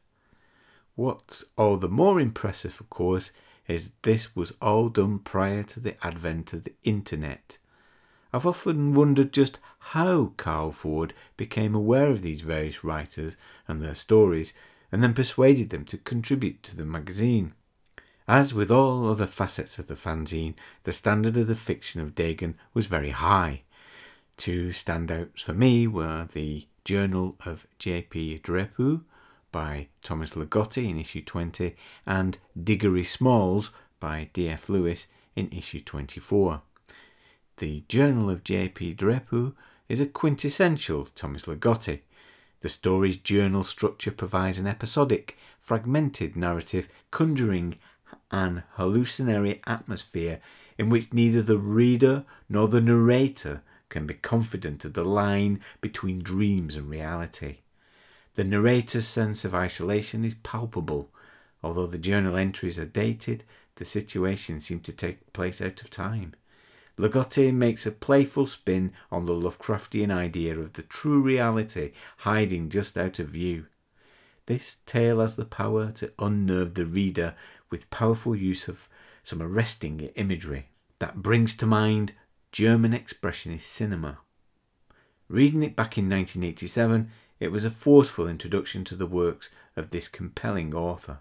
What's all the more impressive, of course, is this was all done prior to the advent of the internet. I've often wondered just how Carl Ford became aware of these various writers and their stories, and then persuaded them to contribute to the magazine. As with all other facets of the fanzine, the standard of the fiction of Dagon was very high. Two standouts for me were the Journal of J.P. Drapeau by Thomas Ligotti in issue 20 and Diggory Smalls by D.F. Lewis in issue 24. The Journal of J.P. Drapeau is a quintessential Thomas Ligotti. The story's journal structure provides an episodic, fragmented narrative conjuring an hallucinatory atmosphere in which neither the reader nor the narrator can be confident of the line between dreams and reality. The narrator's sense of isolation is palpable. Although the journal entries are dated, the situation seems to take place out of time. Ligotti makes a playful spin on the Lovecraftian idea of the true reality hiding just out of view. This tale has the power to unnerve the reader with powerful use of some arresting imagery that brings to mind German expressionist cinema. Reading it back in 1987, it was a forceful introduction to the works of this compelling author.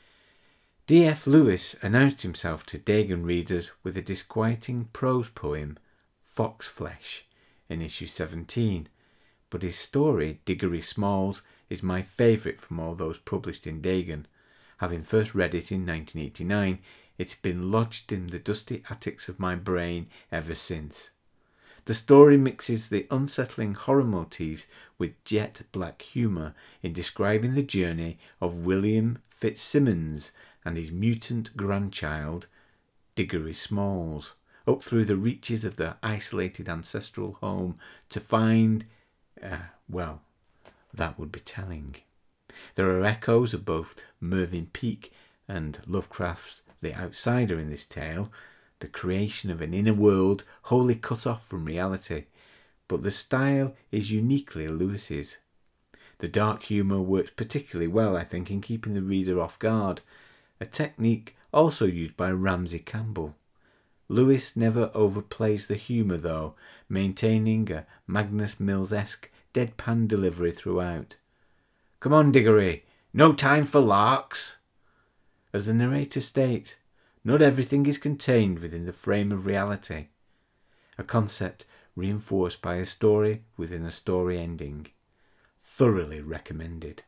D.F. Lewis announced himself to Dagon readers with a disquieting prose poem, Foxflesh, in issue 17, but his story, Diggory Smalls, is my favourite from all those published in Dagon. Having first read it in 1989, It's been lodged in the dusty attics of my brain ever since. The story mixes the unsettling horror motifs with jet black humour in describing the journey of William Fitzsimmons and his mutant grandchild, Diggory Smalls, up through the reaches of their isolated ancestral home to find, well, that would be telling. There are echoes of both Mervyn Peake and Lovecraft's The Outsider in this tale, the creation of an inner world wholly cut off from reality, but the style is uniquely Lewis's. The dark humour works particularly well, I think, in keeping the reader off guard, a technique also used by Ramsey Campbell. Lewis never overplays the humour though, maintaining a Magnus Mills-esque deadpan delivery throughout. "Come on, Diggory, no time for larks." As the narrator states, not everything is contained within the frame of reality, a concept reinforced by a story within a story ending. Thoroughly recommended.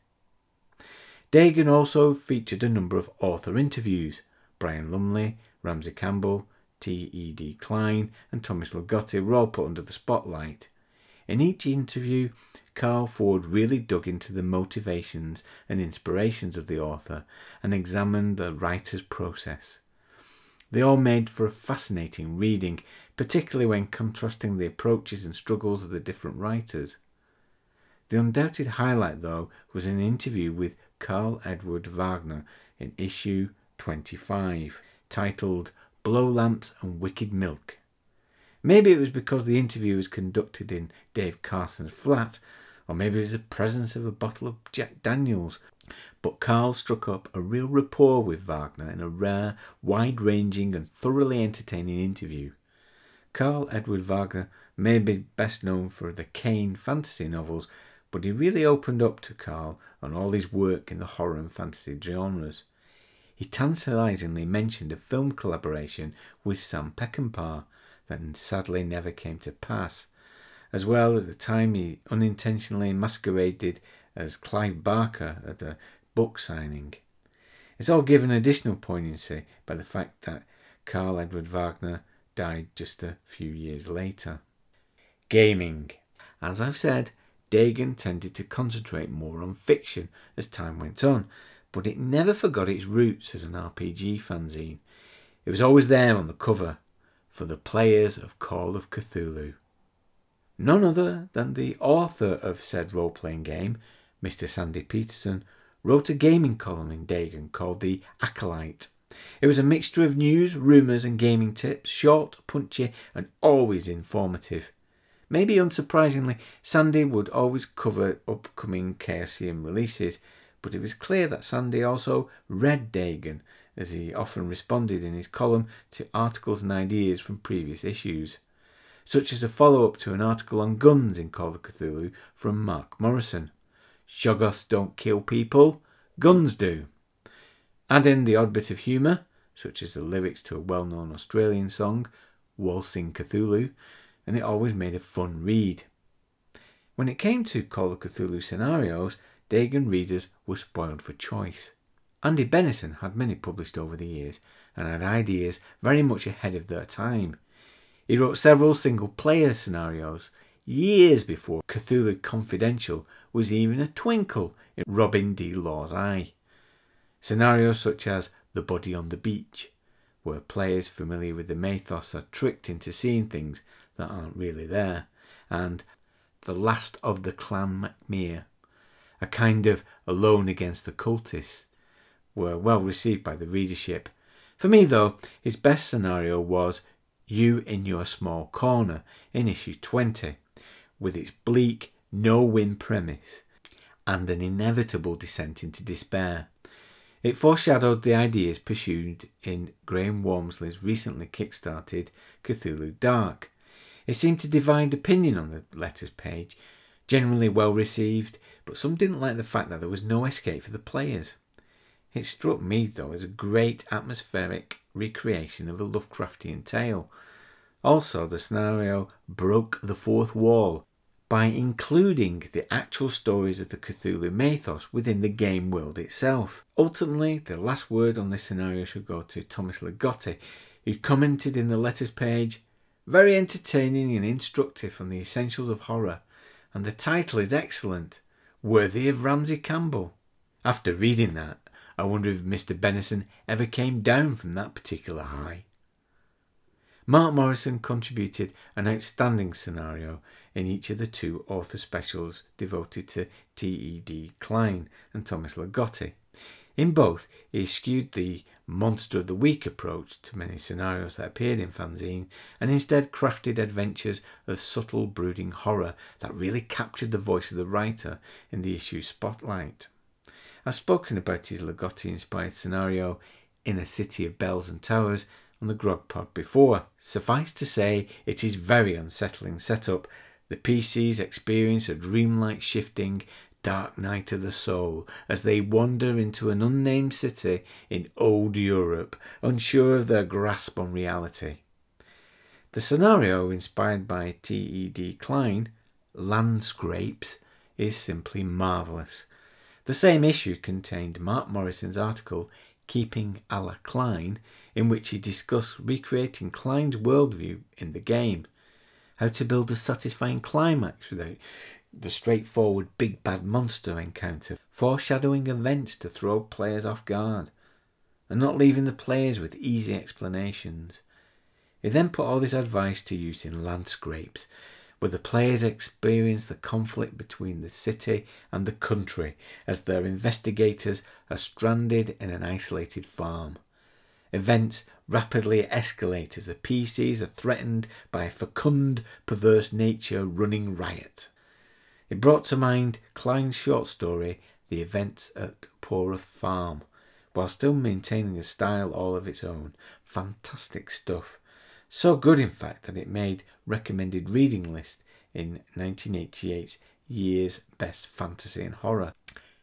Dagon also featured a number of author interviews. Brian Lumley, Ramsey Campbell, T.E.D. Klein and Thomas Ligotti were all put under the spotlight. In each interview, Carl Ford really dug into the motivations and inspirations of the author and examined the writer's process. They all made for a fascinating reading, particularly when contrasting the approaches and struggles of the different writers. The undoubted highlight, though, was an interview with Karl Edward Wagner in issue 25, titled Blow Lamps and Wicked Milk. Maybe it was because the interview was conducted in Dave Carson's flat, or maybe it was the presence of a bottle of Jack Daniels, but Carl struck up a real rapport with Wagner in a rare, wide-ranging and thoroughly entertaining interview. Karl Edward Wagner may be best known for the Kane fantasy novels, but he really opened up to Carl on all his work in the horror and fantasy genres. He tantalisingly mentioned a film collaboration with Sam Peckinpah that sadly never came to pass, as well as the time he unintentionally masqueraded as Clive Barker at a book signing. It's all given additional poignancy by the fact that Karl Edward Wagner died just a few years later. Gaming. As I've said, Dagon tended to concentrate more on fiction as time went on, but it never forgot its roots as an RPG fanzine. It was always there on the cover, for the players of Call of Cthulhu. None other than the author of said role-playing game, Mr. Sandy Peterson, wrote a gaming column in Dagon called The Acolyte. It was a mixture of news, rumours and gaming tips, short, punchy and always informative. Maybe unsurprisingly, Sandy would always cover upcoming Chaosium releases, but it was clear that Sandy also read Dagon, as he often responded in his column to articles and ideas from previous issues, such as a follow-up to an article on guns in Call of Cthulhu from Mark Morrison. Shoggoths don't kill people, guns do. Add in the odd bit of humour, such as the lyrics to a well-known Australian song, Waltzing Cthulhu, and it always made a fun read. When it came to Call of Cthulhu scenarios, Dagon readers were spoiled for choice. Andy Bennison had many published over the years and had ideas very much ahead of their time. He wrote several single-player scenarios years before Cthulhu Confidential was even a twinkle in Robin D. Law's eye. Scenarios such as The Body on the Beach, where players familiar with the mythos are tricked into seeing things that aren't really there, and The Last of the Clan Macmere, a kind of Alone Against the Cultists, were well received by the readership. For me, though, his best scenario was You in Your Small Corner in issue 20, with its bleak, no-win premise and an inevitable descent into despair. It foreshadowed the ideas pursued in Graham Walmsley's recently kickstarted Cthulhu Dark. It seemed to divide opinion on the letters page, generally well received, but some didn't like the fact that there was no escape for the players. It struck me, though, as a great atmospheric recreation of a Lovecraftian tale. Also, the scenario broke the fourth wall, by including the actual stories of the Cthulhu mythos within the game world itself. Ultimately, the last word on this scenario should go to Thomas Ligotti, who commented in the letters page, "Very entertaining and instructive on the essentials of horror, and the title is excellent, worthy of Ramsey Campbell." After reading that, I wonder if Mr. Benison ever came down from that particular high. Mark Morrison contributed an outstanding scenario in each of the 2 author specials devoted to T.E.D. Klein and Thomas Ligotti. In both, he eschewed the Monster of the Week approach to many scenarios that appeared in fanzine and instead crafted adventures of subtle brooding horror that really captured the voice of the writer in the issue's spotlight. I've spoken about his Ligotti-inspired scenario, In a City of Bells and Towers, on the Grog Pod before. Suffice to say, it is very unsettling setup. The PCs experience a dreamlike shifting dark night of the soul as they wander into an unnamed city in old Europe, unsure of their grasp on reality. The scenario, inspired by T.E.D. Klein, Landscrapes, is simply marvellous. The same issue contained Mark Morrison's article, Keeping a la Klein, in which he discussed recreating Klein's worldview in the game, how to build a satisfying climax without the straightforward big bad monster encounter, foreshadowing events to throw players off guard, and not leaving the players with easy explanations. He then put all this advice to use in Landscrapes, where the players experience the conflict between the city and the country as their investigators are stranded in an isolated farm. Events rapidly escalate as the PCs are threatened by a fecund, perverse nature running riot. It brought to mind Klein's short story, The Events at Poorth Farm, while still maintaining a style all of its own. Fantastic stuff. So good, in fact, that it made recommended reading list in 1988's Year's Best Fantasy and Horror.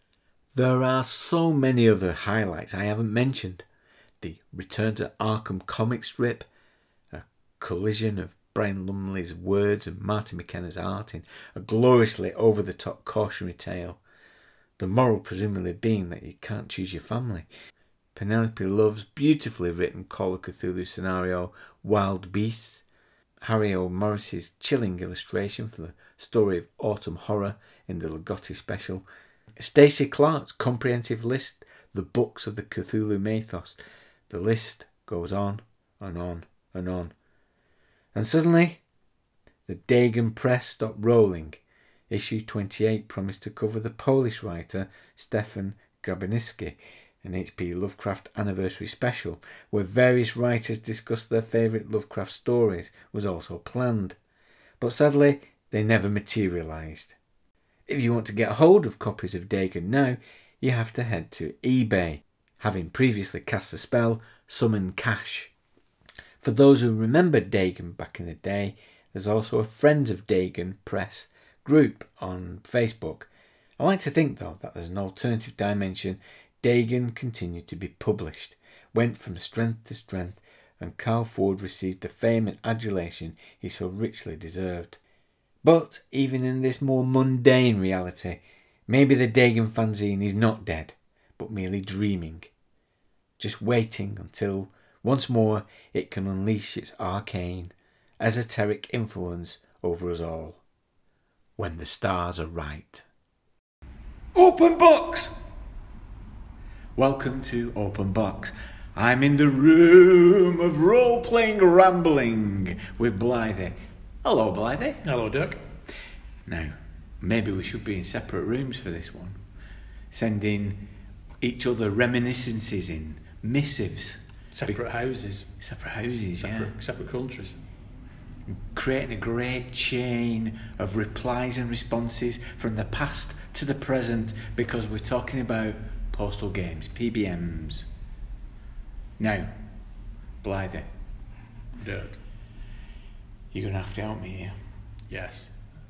There are so many other highlights I haven't mentioned. The Return to Arkham comic strip, a collision of Brian Lumley's words and Martin McKenna's art in a gloriously over-the-top cautionary tale, the moral presumably being that you can't choose your family. Penelope Love's beautifully written Call of Cthulhu scenario, Wild Beasts, Harry O. Morris's chilling illustration for the story of Autumn Horror in the Ligotti special, Stacey Clark's comprehensive list, The Books of the Cthulhu Mythos. The list goes on and on and on. And suddenly, the Dagon press stopped rolling. Issue 28 promised to cover the Polish writer Stefan Grabinski, an H.P. Lovecraft anniversary special, where various writers discussed their favourite Lovecraft stories, was also planned. But sadly, they never materialised. If you want to get hold of copies of Dagon now, you have to head to eBay. Having previously cast the spell, Summon Cash. For those who remember Dagon back in the day, there's also a Friends of Dagon Press group on Facebook. I like to think, though, that there's an alternative dimension. Dagon continued to be published, went from strength to strength, and Carl Ford received the fame and adulation he so richly deserved. But even in this more mundane reality, maybe the Dagon fanzine is not dead, but merely dreaming, just waiting until, once more, it can unleash its arcane, esoteric influence over us all. When the stars are right. Open box! Welcome to Open Box. I'm in the room of role-playing rambling with Blythe. Hello, Blythe. Hello, Dirk. Now, maybe we should be in separate rooms for this one, sending each other reminiscences in missives. Separate houses. Separate houses, Separate countries. Creating a great chain of replies and responses from the past to the present, because we're talking about postal games, PBMs. Now, Blythe. Dirk. You're going to have to help me here. Yes.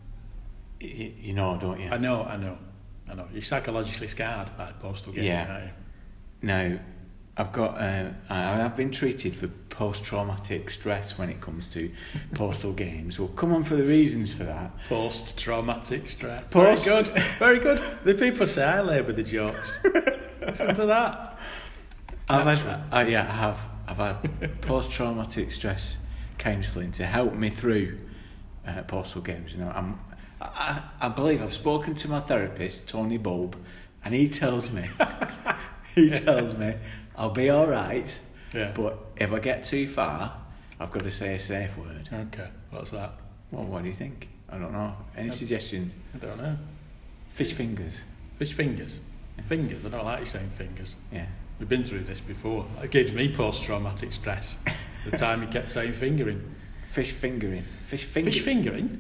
You know, don't you? I know. You're psychologically scarred by postal games, aren't you? Now, I've got. I've been treated for post-traumatic stress when it comes to postal games. We'll come on for the reasons for that. Post-traumatic stress. Post- Very good. Very good. The people say I labour the jokes. Listen to that. I have. I've had post-traumatic stress counselling to help me through postal games. You know, I believe I've spoken to my therapist, Tony Bulb, and he tells me, I'll be all right. Yeah. But if I get too far, I've got to say a safe word. Okay. What's that? Well, what do you think? I don't know. Any suggestions? I don't know. Fish fingers. Fish fingers. Fingers. I don't like you saying fingers. Yeah. We've been through this before. It gives me post-traumatic stress. The time he kept saying fingering. Fish fingering. Fish fingering. Fish fingering?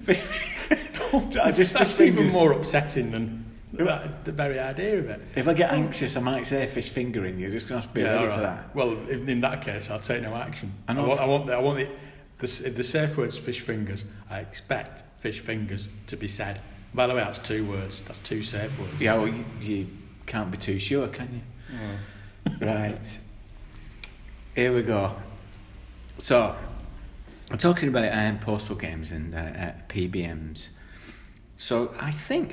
That's even more upsetting than the very idea of it. If I get anxious, I might say fish fingering. You're just going to have to be ready for that. Well, in that case, I'll take no action. I want the safe words fish fingers. I expect fish fingers to be said. By the way, that's 2 words. That's 2 safe words. Yeah, well, you can't be too sure, can you? Oh. Right. Here we go. So, I'm talking about postal games and PBMs. So I think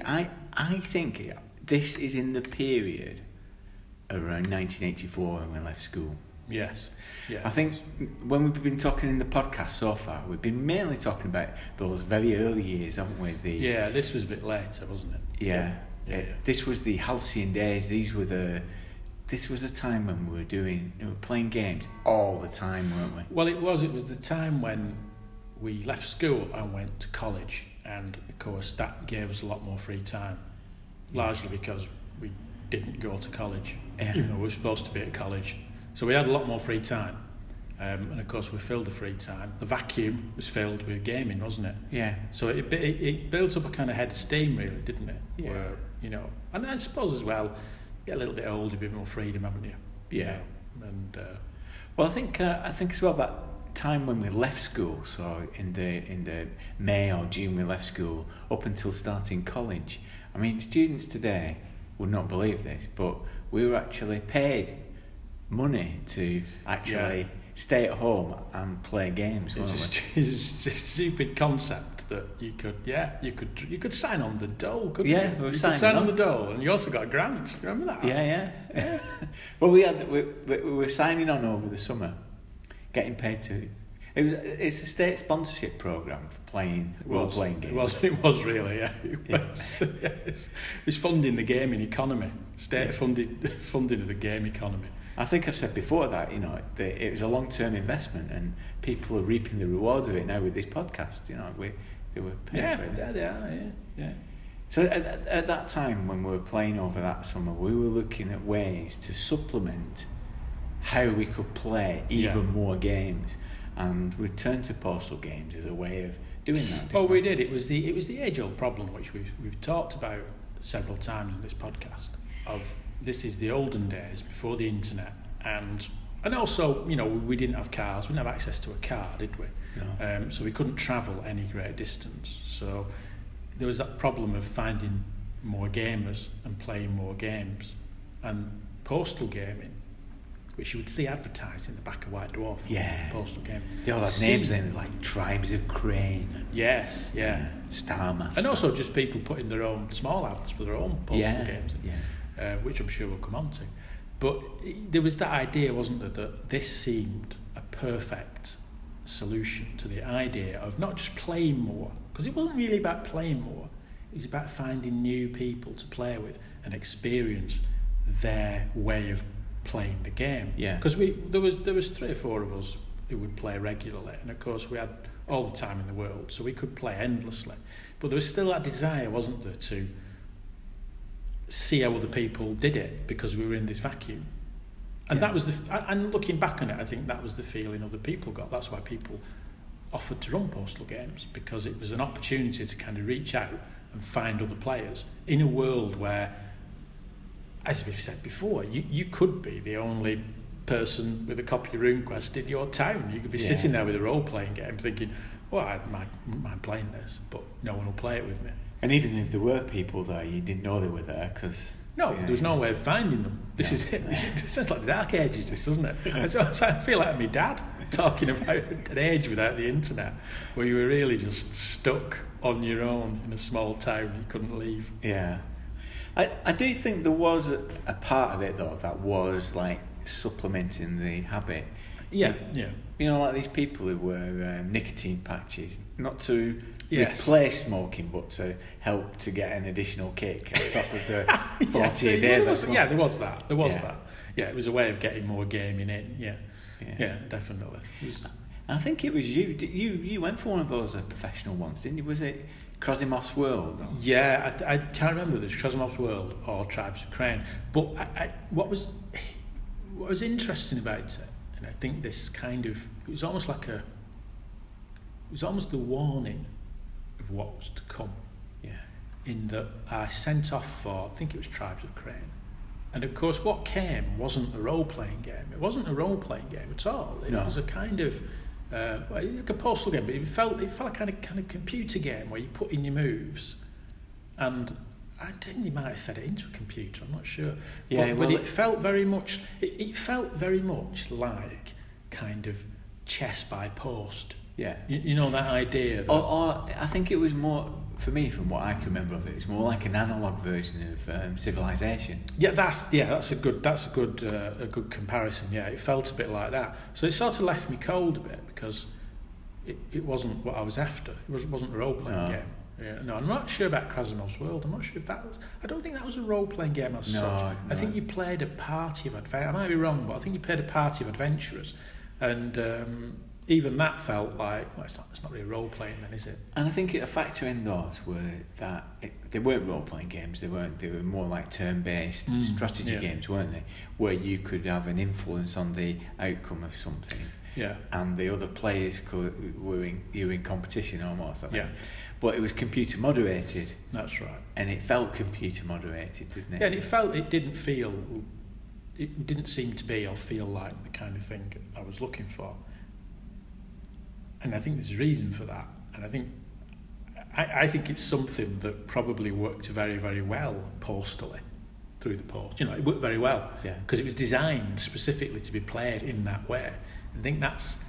this is in the period around 1984 when we left school. Yes. Yeah. I think when we've been talking in the podcast so far, we've been mainly talking about those very early years, haven't we? Yeah, this was a bit later, wasn't it? Yeah. Yeah. This was the halcyon days. This was a time when we were playing games all the time, weren't we? Well, it was the time when we left school and went to college, and of course that gave us a lot more free time, largely because we didn't go to college, even though we were supposed to be at college. So we had a lot more free time, and of course we filled the free time. The vacuum was filled with gaming, wasn't it? Yeah. So it builds up a kind of head of steam, really, didn't it? Yeah. Where, and I suppose as well, you get a little bit older, a bit more freedom, haven't you? Yeah. And well, I think as well that time when we left school, so in the May or June we left school, up until starting college. I mean, students today would not believe this, but we were actually paid money to actually stay at home and play games. It's just a stupid concept that you could sign on the dole, couldn't you? Yeah, we were you signing could sign on the dole, and you also got a grant. Remember that? Yeah. Well, we were signing on over the summer, getting paid to. It's a state sponsorship program for playing role-playing games. It was really, yeah. It's funding the gaming economy, state funding of the game economy. I think I've said before that it was a long-term investment, and people are reaping the rewards of it now with this podcast. They were paying for it. Yeah, they are. Yeah. So at that time when we were playing over that summer, we were looking at ways to supplement how we could play even more games, and we turned to postal games as a way of doing that. Well, we did. It was the age-old problem which we've talked about several times in this podcast. This is the olden days before the internet, and also we didn't have cars. We didn't have access to a car, did we? No. So we couldn't travel any great distance. So there was that problem of finding more gamers and playing more games, and postal gaming, which you would see advertised in the back of White Dwarf. Yeah. Postal gaming. They all had names in it, like Tribes of Crane. Yes, yeah. Starmaster. And also just people putting their own small ads for their own postal games, which I'm sure we'll come on to. But there was that idea, wasn't there, that this seemed a perfect solution to the idea of not just playing more, because it wasn't really about playing more, it was about finding new people to play with and experience their way of playing the game. Yeah. Because there was 3 or 4 of us who would play regularly, and of course we had all the time in the world, so we could play endlessly. But there was still that desire, wasn't there, to see how other people did it, because we were in this vacuum. And that was and looking back on it, I think that was the feeling other people got. That's why people offered to run postal games, because it was an opportunity to kind of reach out and find other players in a world where, as we've said before, you could be the only person with a copy of RuneQuest in your town. You could be sitting there with a role-playing game thinking, well, I mind playing this, but no one will play it with me. And even if there were people there, you didn't know they were there because No, there was no way of finding them. This is it. It sounds like the Dark Ages, this, doesn't it? And so I feel like my dad talking about an age without the internet, where you were really just stuck on your own in a small town. You couldn't leave. Yeah. I do think there was a part of it, though, that was like supplementing the habit. Yeah. You know, like these people who wear nicotine patches, not to Yes. replace smoking, but to help to get an additional kick on top of the 40 a day. There was that. Yeah. Yeah, it was a way of getting more gaming in. Yeah, definitely. I think it was you. You went for one of those professional ones, didn't you? Was it Krasimov's World? Or? Yeah, I can't remember if it was Krasimov's World or Tribes of Crane. But what was interesting about it, and I think this kind of, it was almost the warning of what was to come. Yeah. In that I sent off for, I think it was Tribes of Crane. And of course what came wasn't a role-playing game. It wasn't a role-playing game at all. It was a kind of, like a postal game, but it felt like kind of computer game where you put in your moves. And I think they might have fed it into a computer, I'm not sure. Yeah, but it felt very much, it felt very much like kind of chess by post. Yeah. You know that idea? That Or I think it was more, for me, from what I can remember of it, it's more like an analogue version of Civilization. Yeah, that's a good comparison. Yeah, it felt a bit like that. So it sort of left me cold a bit because it wasn't what I was after. It wasn't a role playing game. Yeah, no, I'm not sure about Krasimov's World. I'm not sure if that was. I don't think that was a role playing game as such. I think you played a party of adventurers. I might be wrong, but I think you played a party of adventurers, and even that felt like, well, it's not really role playing then, is it? And I think a factor in those were that they weren't role playing games. They were more like turn based strategy games, weren't they? Where you could have an influence on the outcome of something. Yeah. And the other players you were in competition almost. I think. Yeah. But it was computer moderated. That's right. And it felt computer moderated, didn't it? Yeah, and it didn't seem to be or feel like the kind of thing I was looking for. And I think there's a reason for that. And I think it's something that probably worked very, very well postally through the post. You know, it worked very well because it was designed specifically to be played in that way. I think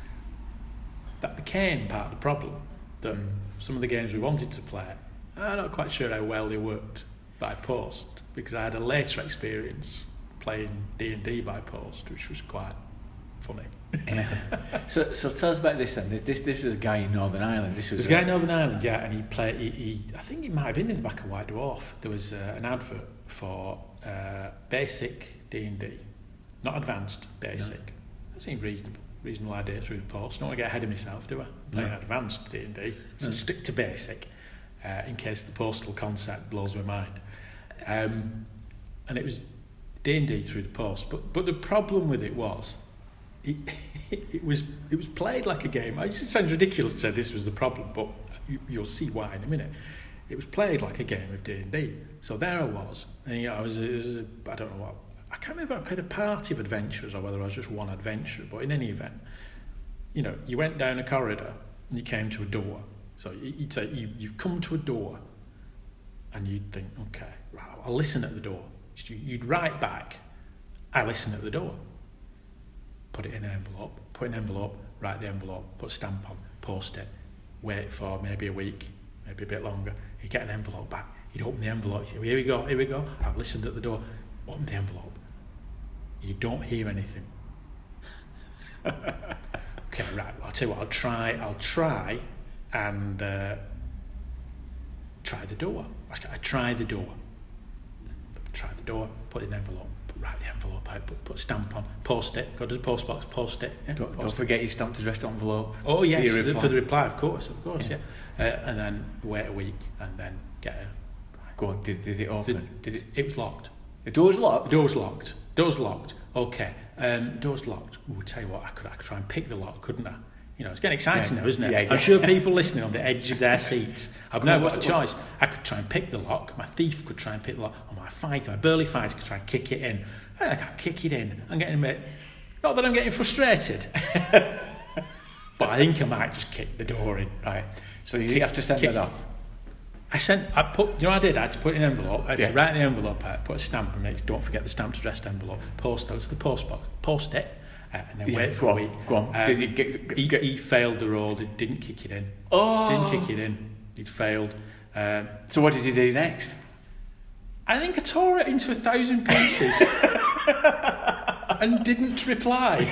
that became part of the problem, that some of the games we wanted to play, I'm not quite sure how well they worked by post, because I had a later experience playing D&D by post, which was quite funny. So tell us about this then. This was a guy in Northern Ireland. This was a guy in Northern Ireland, yeah, and he played. He I think it might have been in the back of White Dwarf. There was an advert for basic D&D, not advanced, basic. No. That seemed reasonable idea through the post. Don't want to get ahead of myself, do I? Playing advanced D&D, so stick to basic, in case the postal concept blows my mind. And it was D&D through the post, but the problem with it was. It was played like a game. It sounds ridiculous to say this was the problem, but you'll see why in a minute. It was played like a game of D&D. So there I was, and I don't know what. I can't remember if I played a party of adventurers or whether I was just one adventurer. But in any event, you went down a corridor and you came to a door. So you'd say you've come to a door, and you'd think, okay, right, I'll listen at the door. You'd write back, I listen at the door. Put it in an envelope, write the envelope, put a stamp on, post it, wait for maybe a week, maybe a bit longer. You get an envelope back, you'd open the envelope, you say, here we go, I've listened at the door, open the envelope. You don't hear anything. Okay, right, I'll tell you what, I'll try and try the door. I try the door, put it in an envelope. Write the envelope out, put a stamp on, post it, go to the post box, post it. Yeah, don't forget your stamped addressed envelope. Oh yes, for the reply, of course, yeah. And then wait a week and then get a... Go on, did it open? It was locked. The door's locked? The door's locked. Okay, door's locked. Ooh, tell you what, I could try and pick the lock, couldn't I? It's getting exciting now, isn't it? Yeah. I'm sure people listening on the edge of their seats. I've now got a choice. I could try and pick the lock. My thief could try and pick the lock. Or my burly fighter could try and kick it in. I can't kick it in. I'm getting a bit... Not that I'm getting frustrated. But I think I might just kick the door in. Right. So you have to send that off? I had to put it in an envelope. I had to write the envelope out, put a stamp on it. Don't forget the stamped addressed envelope. Post those to the post box. Post it, and then wait for a week. Go on. Did you he failed the roll. Didn't kick it in. Oh. Didn't kick it in. He'd failed. So what did you do next? I think I tore it into 1,000 pieces and didn't reply.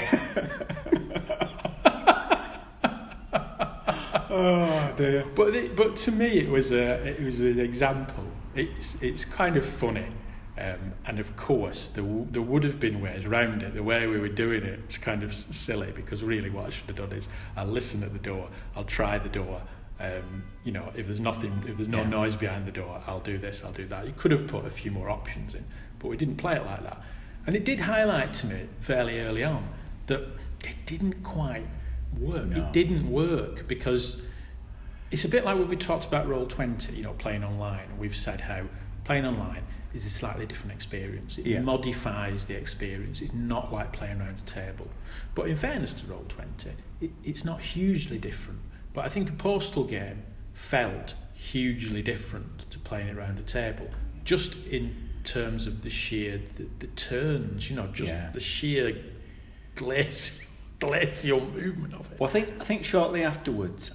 Oh dear. But to me it was an example. It's kind of funny, and of course there would have been ways around it. The way we were doing it was kind of silly, because really what I should have done is I'll listen at the door, I'll try the door. If there's no noise behind the door, I'll do this, I'll do that. You could have put a few more options in, but we didn't play it like that. And it did highlight to me fairly early on that it didn't quite work. No. It didn't work because it's a bit like when we talked about Roll20, playing online. We've said how playing online is a slightly different experience. It modifies the experience. It's not like playing around a table. But in fairness to Roll20, it's not hugely different. But I think a postal game felt hugely different to playing it around a table, just in terms of the sheer the turns, the sheer glacial movement of it. Well, I think shortly afterwards,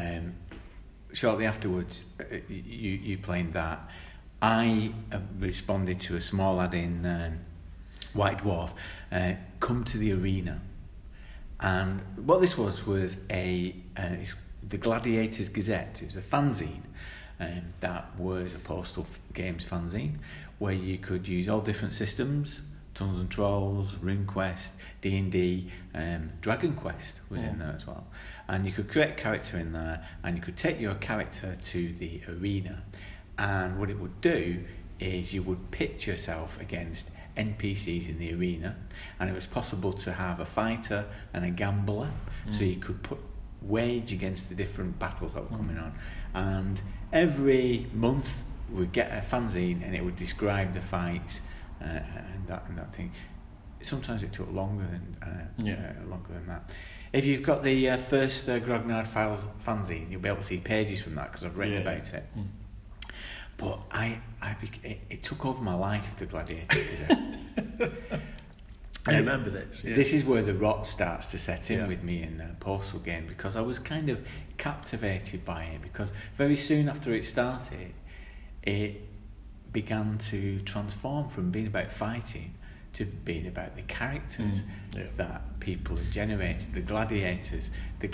you playing that, I responded to a small ad in White Dwarf, come to the arena, and what this was the Gladiators Gazette. It was a fanzine that was a Postal Games fanzine where you could use all different systems, Tunnels and Trolls, RuneQuest, D&D, Dragon Quest was in there as well. And you could create a character in there, and you could take your character to the arena, and what it would do is you would pitch yourself against NPCs in the arena, and it was possible to have a fighter and a gambler, so you could wage against the different battles that were coming on. And every month we'd get a fanzine and it would describe the fights and that thing. Sometimes it took longer than that. If you've got the first Grognard Files fanzine, you'll be able to see pages from that because I've written about it. But it took over my life, the Gladiators. I remember this. Yeah. This is where the rot starts to set in with me in Postal Games, because I was kind of captivated by it, because very soon after it started, it began to transform from being about fighting to being about the characters that people had generated. The gladiators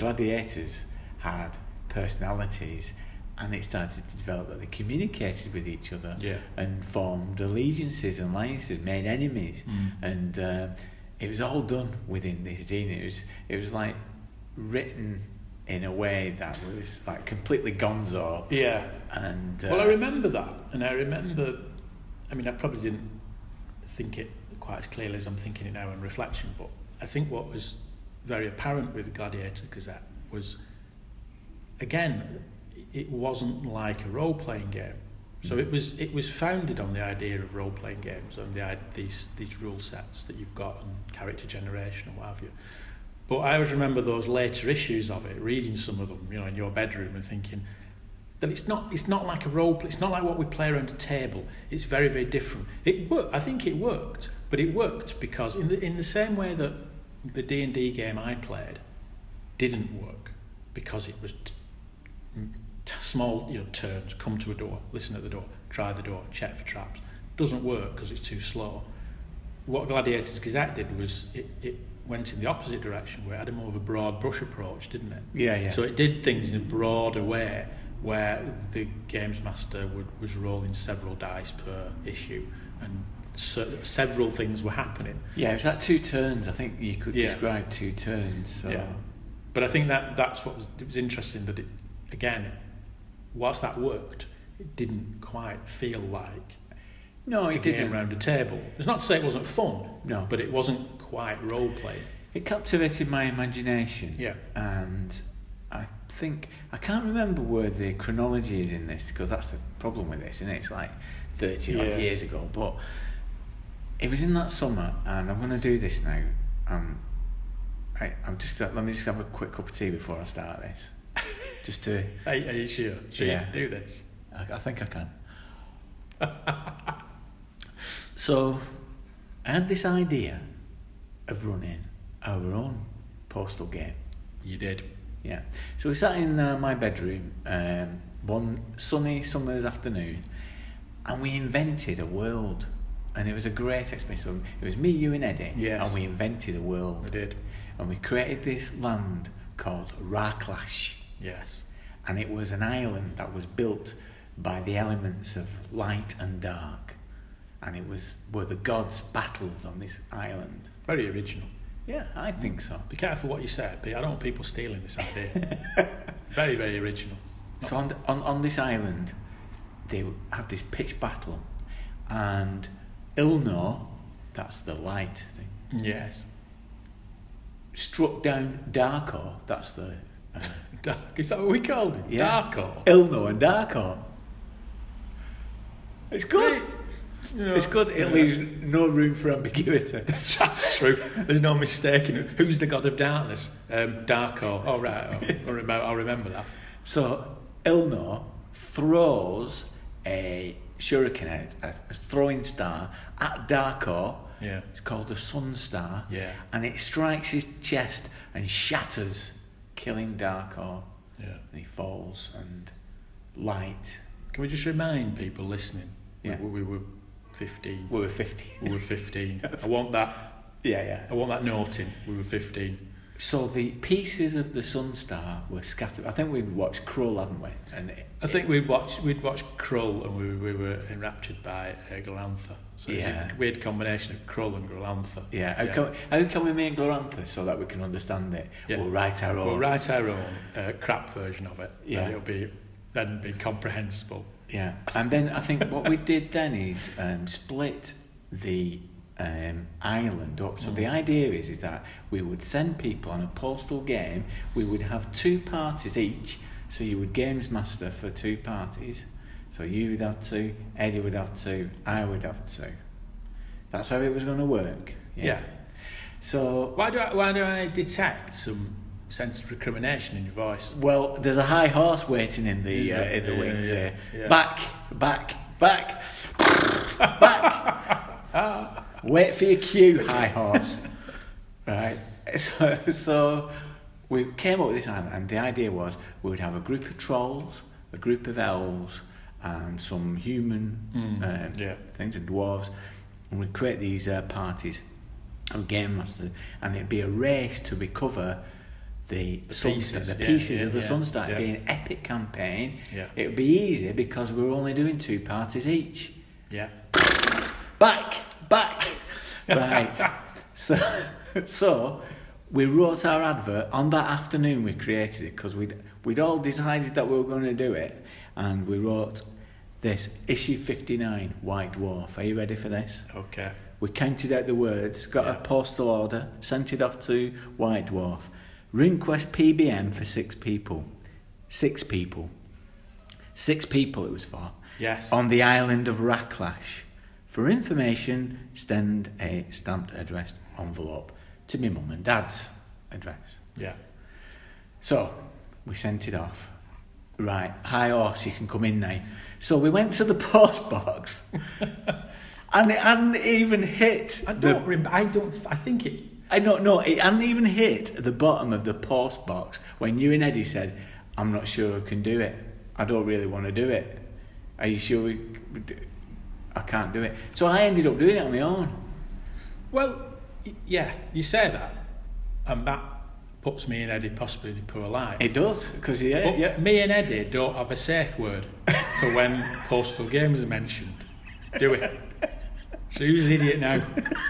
had personalities, and it started to develop that they communicated with each other and formed allegiances and alliances, made enemies, and it was all done within this zine. It was like written in a way that was like completely gonzo. Yeah. And well, I remember that, and I probably didn't think it quite as clearly as I'm thinking it now in reflection, but I think what was very apparent with the Gladiator Gazette was, again, it wasn't like a role-playing game. So it was founded on the idea of role-playing games and these rule sets that you've got and character generation and what have you. But I always remember those later issues of it, reading some of them, in your bedroom, and thinking that it's not like a role play. It's not like what we play around a table. It's very, very different. It worked. I think it worked, but it worked because in the same way that the D&D game I played didn't work, because it was small turns, come to a door, listen at the door, try the door, check for traps. Doesn't work because it's too slow. What Gladiators Gazette did was it went in the opposite direction, where it had a more of a broad brush approach, didn't it? Yeah. So it did things in a broader way, where the games master was rolling several dice per issue, and several things were happening. Yeah, it was that 2 turns. I think you could describe 2 turns. So. Yeah, but I think that's what was interesting, that it, again, whilst that worked, it didn't quite feel like it didn't around a table. It's not to say it wasn't fun, no, but it wasn't quite role play. It captivated my imagination. Yeah, and I can't remember where the chronology is in this, because that's the problem with this, isn't it? It's like 30 odd years ago, but it was in that summer, and I'm going to do this now. Let me just have a quick cup of tea before I start this. Just to. Are you sure? Sure, yeah. you can do this. I think I can. So I had this idea of running our own postal game. You did. Yeah. So we sat in my bedroom one sunny summer's afternoon, and we invented a world. And it was a great experience. So it was me, you and Eddie, Yes. and we invented a world. We did. And we created this land called Raklash. Yes. And it was an island that was built by the elements of light and dark. And it was where the gods battled on this island. Very original. Yeah, I think so. Be careful what you say, Pete. I don't want people stealing this idea. Very, very original. So on this island, they had this pitched battle, and Ilnor, that's the light thing, Yes. struck down Darkor, that's the... Dark. Is that what we called him? Yeah. Darko. Ilnor and Darkor. It's good. Yeah. It's good. It leaves no room for ambiguity. That's true. There's no mistaking it. Who's the god of darkness? Darko. Oh, right. Oh, I'll remember that. So Ilnor throws a shuriken, a throwing star, at Darkor. Yeah. It's called the Sun Star. Yeah. And it strikes his chest and shatters, killing Darkor. Yeah. And he falls, and light. Can we just remind people listening? Yeah. We were 15. We were 15. We were 15. I want that Yeah. I want that noting. We were 15. So the pieces of the Sun Star were scattered. I think we'd watched Krull, hadn't we? And I think we'd watched Krull, and we were enraptured by Glorantha. So it was Yeah. a weird combination of Krull and Glorantha. yeah. How can we make Glorantha so that we can understand it? Yeah. We'll write our own. We'll write our own crap version of it. Yeah. And it'll be comprehensible. Yeah, and then I think what we did then is split the island up. So the idea is that we would send people on a postal game. We would have 2 parties each. So you would games master for 2 parties. So you would have 2, Eddie would have 2, I would have 2. That's how it was going to work. Yeah. So Why do I detect some sense of recrimination in your voice? well, there's a high horse waiting in the Is there? in the Yeah, wings yeah, here. yeah. Back. Wait for your cue, high horse. Right. So we came up with this island, and the idea was we would have a group of trolls, a group of elves, and some human yeah. things, and dwarves, and we'd create these parties of game master, and it'd be a race to recover the pieces, the yeah, pieces yeah, of the yeah, Sunstar. yeah. It'd be an epic campaign. Yeah. It would be easy because we were only doing 2 parties each. Yeah. Back. Right. So we wrote our advert on that afternoon. We created it because we'd all decided that we were going to do it, and we wrote this issue 59 White Dwarf. Are you ready for this? Okay. We counted out the words, got a postal order, sent it off to White Dwarf. Request PBM for 6 people. 6 people. 6 people it was for. Yes. On the island of Raklash. For information, send a stamped addressed envelope to my mum and dad's address. Yeah. So, we sent it off. Right, high horse, you can come in now. So we went to the post box, and it hadn't even hit. I think it. No, it hadn't even hit the bottom of the post box when you and Eddie said, "I'm not sure I can do it. I don't really want to do it. Are you sure I can't do it?" So I ended up doing it on my own. Well, yeah, you say that, and that puts me and Eddie possibly in a poor light. It does, because But me and Eddie don't have a safe word for when postal games are mentioned, do we? So who's the idiot now?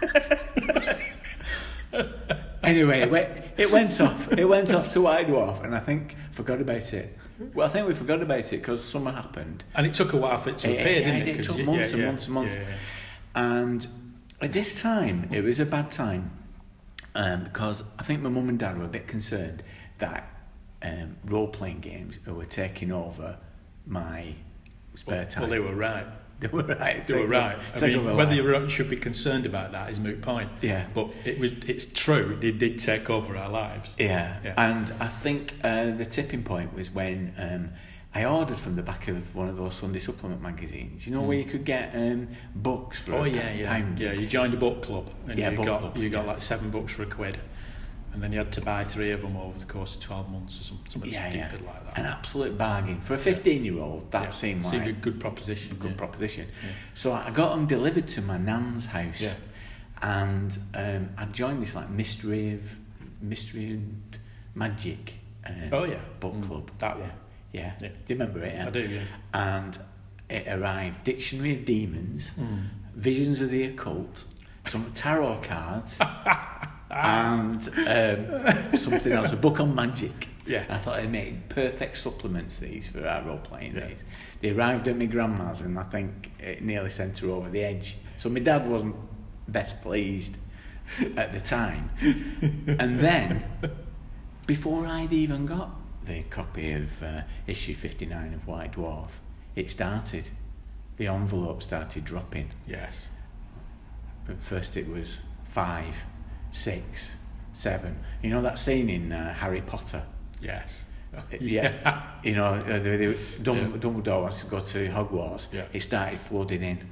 Anyway, it went off. It went off to White Dwarf, and I think forgot about it. Well, I think we forgot about it because summer happened. And it took a while for it to appear, didn't it? It took months and months and months. Yeah. And at this time, it was a bad time because I think my mum and dad were a bit concerned that role-playing games were taking over my spare time. Well, they were right. They were right. They were right. I mean, whether you should be concerned about that is a moot point. Yeah. But it's true. It did take over our lives. Yeah. Yeah. And I think the tipping point was when I ordered from the back of one of those Sunday supplement magazines. You know where you could get books for £1. Yeah, you joined a book club and you got yeah. like 7 books for £1, and then you had to buy 3 of them over the course of 12 months or something stupid like that. An absolute bargain for a 15-year-old. That seemed like a good proposition. Proposition. Yeah. So I got them delivered to my nan's house, Yeah. and I joined this like mystery and magic book club. That one. Yeah. Yeah. Do you remember it? I do, yeah. And it arrived Dictionary of Demons, Visions of the Occult, some tarot cards, and something else, a book on magic. Yeah. And I thought they made perfect supplements, these, for our role-playing days. They arrived at my grandma's, and I think it nearly sent her over the edge. So my dad wasn't best pleased at the time. And then, before I'd even got the copy of issue 59 of White Dwarf, it started. The envelope started dropping. Yes. At first it was 5, 6, 7. You know that scene in Harry Potter? Yes. Yeah. You know, Dumbledore wants to go to Hogwarts. Yeah. It started flooding in.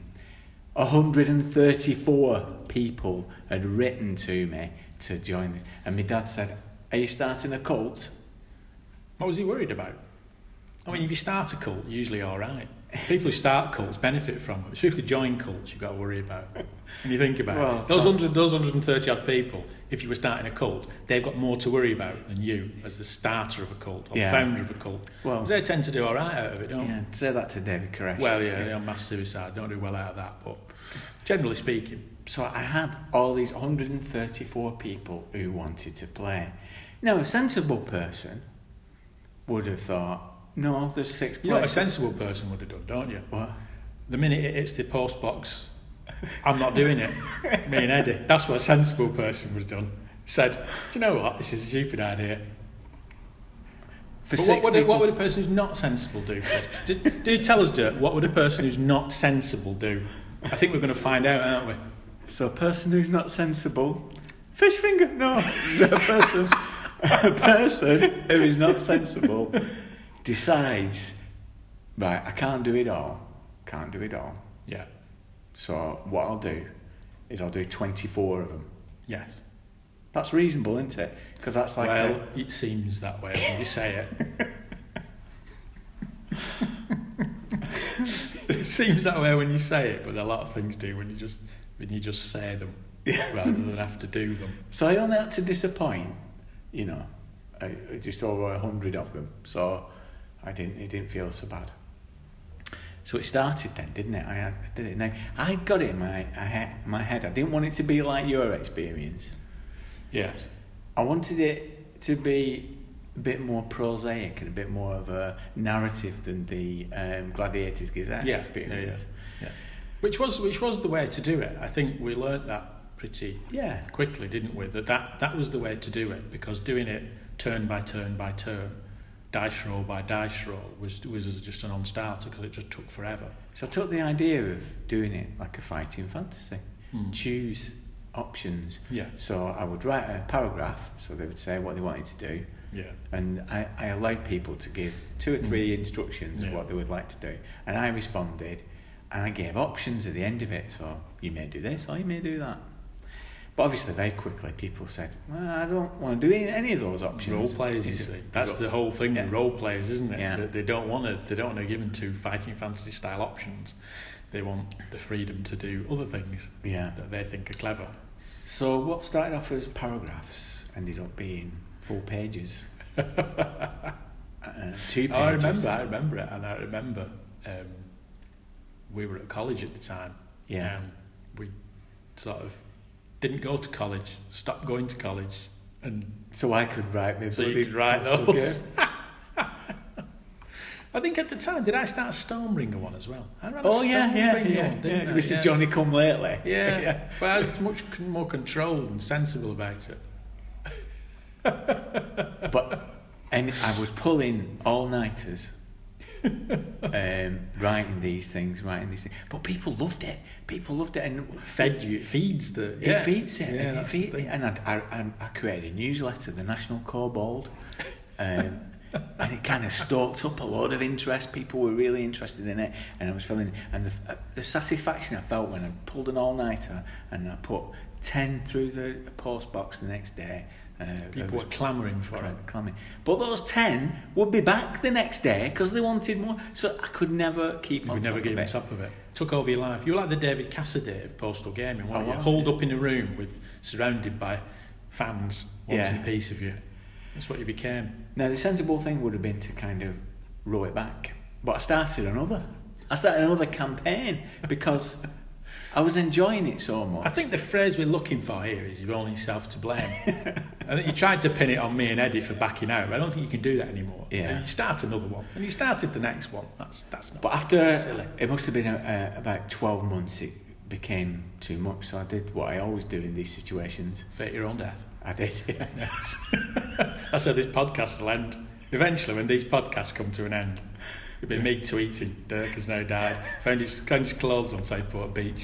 134 people had written to me to join this. And my dad said, "Are you starting a cult?" What was he worried about? I mean, if you start a cult, you're usually all right. People who start cults benefit from it. People who join cults, you've got to worry about. When you think about it, those 130 odd people, if you were starting a cult, they've got more to worry about than you as the starter of a cult or founder of a cult. Well, they tend to do all right out of it, don't they? Yeah, say that to David Koresh. Well, they're on mass suicide, don't do well out of that, but generally speaking. So I had all these 134 people who wanted to play. Now, a sensible person would have thought, no, there's 6 places. You know what a sensible person would have done, don't you? What? The minute it hits the post box, I'm not doing it. Me and Eddie. That's what a sensible person would have done. Said, do you know what? This is a stupid idea. But what would a person who's not sensible do? Do tell us, Dirk, what would a person who's not sensible do? I think we're going to find out, aren't we? So a person who's not sensible, fish finger. No, a person who is not sensible decides, right, I can't do it all. Yeah. So what I'll do is I'll do 24 of them. Yes. That's reasonable, isn't it? Because that's like... Well, it seems that way when you say it. It seems that way when you say it, but a lot of things do when you just say them rather than have to do them. So I only had to disappoint, just over 100 of them. So it didn't feel so bad. So it started then, didn't it? I did it. Now I got it in my head. I didn't want it to be like your experience. Yes. I wanted it to be a bit more prosaic and a bit more of a narrative than the Gladiators Gazette experience. Yeah. Which was the way to do it. I think we learnt that pretty quickly, didn't we? That was the way to do it, because doing it turn by turn by turn, dice roll by dice roll was just a non-starter, because it just took forever. So I took the idea of doing it like a fighting fantasy. Choose options. Yeah. So I would write a paragraph, so they would say what they wanted to do. Yeah. And I allowed people to give 2 or 3 instructions of what they would like to do. And I responded, and I gave options at the end of it. So you may do this or you may do that. But obviously very quickly people said, well, I don't want to do any of those options. Role players, you see. That's the whole thing with role players, isn't it? Yeah. They don't want to given 2 fighting fantasy style options. They want the freedom to do other things that they think are clever. So what started off as paragraphs ended up being 4 pages. 2 pages. I remember it, and I remember we were at college at the time. Yeah. And we sort of didn't go to college, stopped going to college, and so I could write my so you could write those. I think at the time, did I start a Stormbringer one as well? I ran a Stormbringer one, didn't I? We said Johnny Come Lately. Yeah. But I was much more controlled and sensible about it. And I was pulling all-nighters, writing these things. But people loved it. And It feeds it. It feeds it. And I created a newsletter, the National Kobold. And it kind of stoked up a load of interest. People were really interested in it, and I was feeling, and the satisfaction I felt when I pulled an all-nighter and I put 10 through the post box the next day. People were clamouring for it. But those 10 would be back the next day because they wanted more. So I could never keep on top of it. You would never get on top of it. Took over your life. You were like the David Cassidy of Postal Gaming, weren't you? Was, holed up in a room surrounded by fans wanting Yeah. a piece of you. That's what you became. Now, the sensible thing would have been to kind of row it back. But I started another campaign because I was enjoying it so much. I think the phrase we're looking for here is you're only yourself to blame. I think you tried to pin it on me and Eddie for backing out, but I don't think you can do that anymore. Yeah. And you start another one, and you started the next one. That's not. But after, silly. it must have been about 12 months, it became too much. So I did what I always do in these situations. Fate your own death. I did, yeah. Yes. That's how this podcast will end. Eventually, when these podcasts come to an end, it'll be me tweeting, Dirk has now died. Found his clothes on Southport Beach.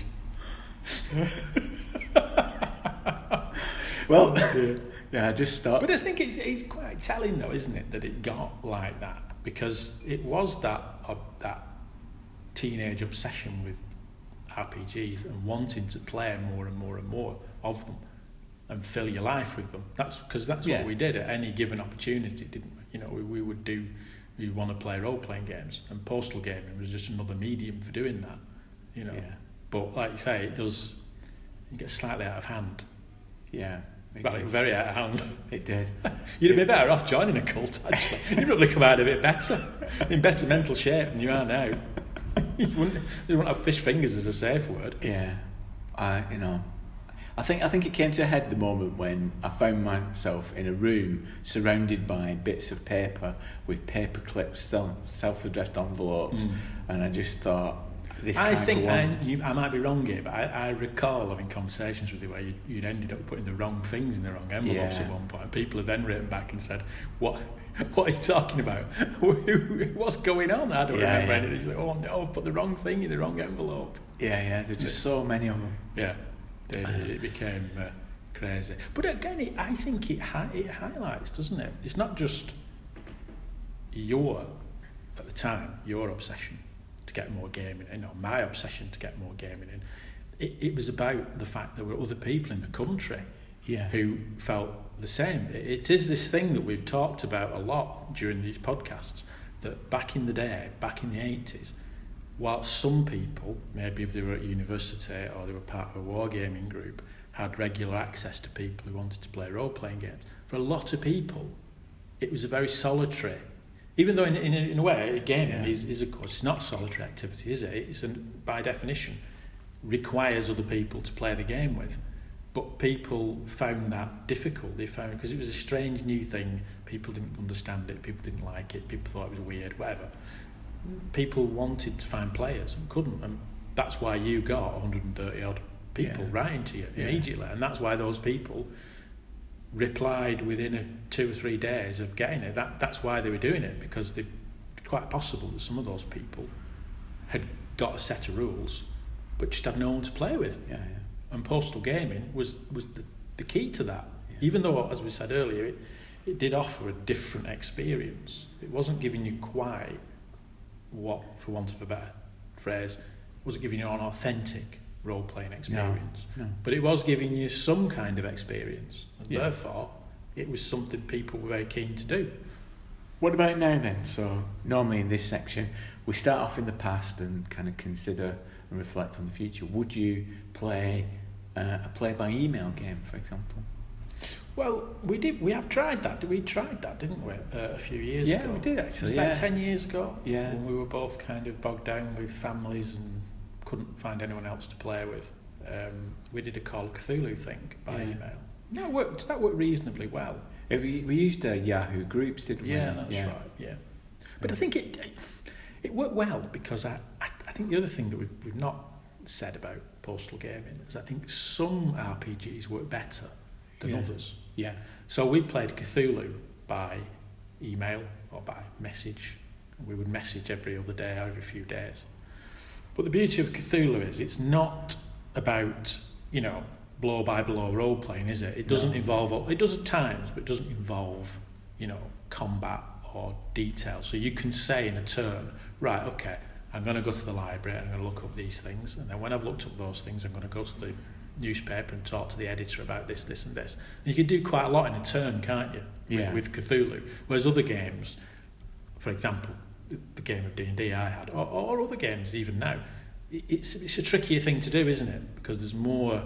Well, yeah, I just stopped. But I think it's quite telling, though, isn't it, that it got like that? Because it was that teenage obsession with RPGs and wanting to play more and more and more of them and fill your life with them. That's Yeah. what we did at any given opportunity, didn't we? You know, we want to play role-playing games, and Postal Gaming was just another medium for doing that, you know. Yeah. But like you say, it gets slightly out of hand. Yeah. It was very out of hand. It did. You'd be better off joining a cult, actually. You'd probably come out a bit better, in better mental shape than you are now. You wouldn't have fish fingers as a safe word. Yeah. I think it came to a head the moment when I found myself in a room surrounded by bits of paper with paper clips, self-addressed envelopes, and I just thought, I might be wrong here, but I recall having conversations with you where you'd ended up putting the wrong things in the wrong envelopes at one point, and people have then written back and said, what are you talking about? What's going on? I don't remember anything. It's like, oh no, put the wrong thing in the wrong envelope. Yeah, there's just so many of them. Yeah, it became crazy. But again, I think it highlights, doesn't it? It's not just at the time, your obsession to get more gaming in, or my obsession to get more gaming in. It was about the fact there were other people in the country who felt the same. It is this thing that we've talked about a lot during these podcasts, that back in the day, back in the 80s, whilst some people, maybe if they were at university or they were part of a wargaming group, had regular access to people who wanted to play role-playing games, for a lot of people, it was a very solitary, even though in a way, gaming is of course, it's not a solitary activity, is it? It's by definition, requires other people to play the game with. But people found that difficult. They found, because it was a strange new thing, people didn't understand it, people didn't like it, people thought it was weird, whatever. People wanted to find players and couldn't, and that's why you got 130 odd people writing to you immediately, and that's why those people replied within 2 or 3 days of getting it. That's why they were doing it, because it's quite possible that some of those people had got a set of rules but just had no one to play with. And Postal Gaming was the key to that. Even though, as we said earlier, it did offer a different experience. It wasn't giving you quite what, for want of a better phrase, wasn't giving you an authentic role-playing experience. No. But it was giving you some kind of experience. And therefore, it was something people were very keen to do. What about now then? So normally in this section, we start off in the past and kind of consider and reflect on the future. Would you play a play-by-email game, for example? Well, we have tried that. We tried that, didn't we, a few years ago? Yeah, we did actually. It was about 10 years ago. Yeah. When we were both kind of bogged down with families and couldn't find anyone else to play with. We did a Call of Cthulhu thing by email. That worked reasonably well. We used Yahoo groups, didn't we? Yeah, that's right. Yeah, but I think it worked well because I think the other thing that we've not said about Postal Gaming is I think some RPGs work better than others. Yeah. So we played Cthulhu by email or by message. We would message every other day or every few days. But the beauty of Cthulhu is it's not about, blow by blow role playing, is it? It doesn't involve, it does at times, but it doesn't involve, combat or detail. So you can say in a turn, right, okay, I'm going to go to the library and I'm going to look up these things, and then when I've looked up those things, I'm going to go to the newspaper and talk to the editor about this, this and this. And you can do quite a lot in a turn, can't you? With Cthulhu. Whereas other games, for example, the game of D&D I had, or other games even now, it's a trickier thing to do, isn't it? Because it's more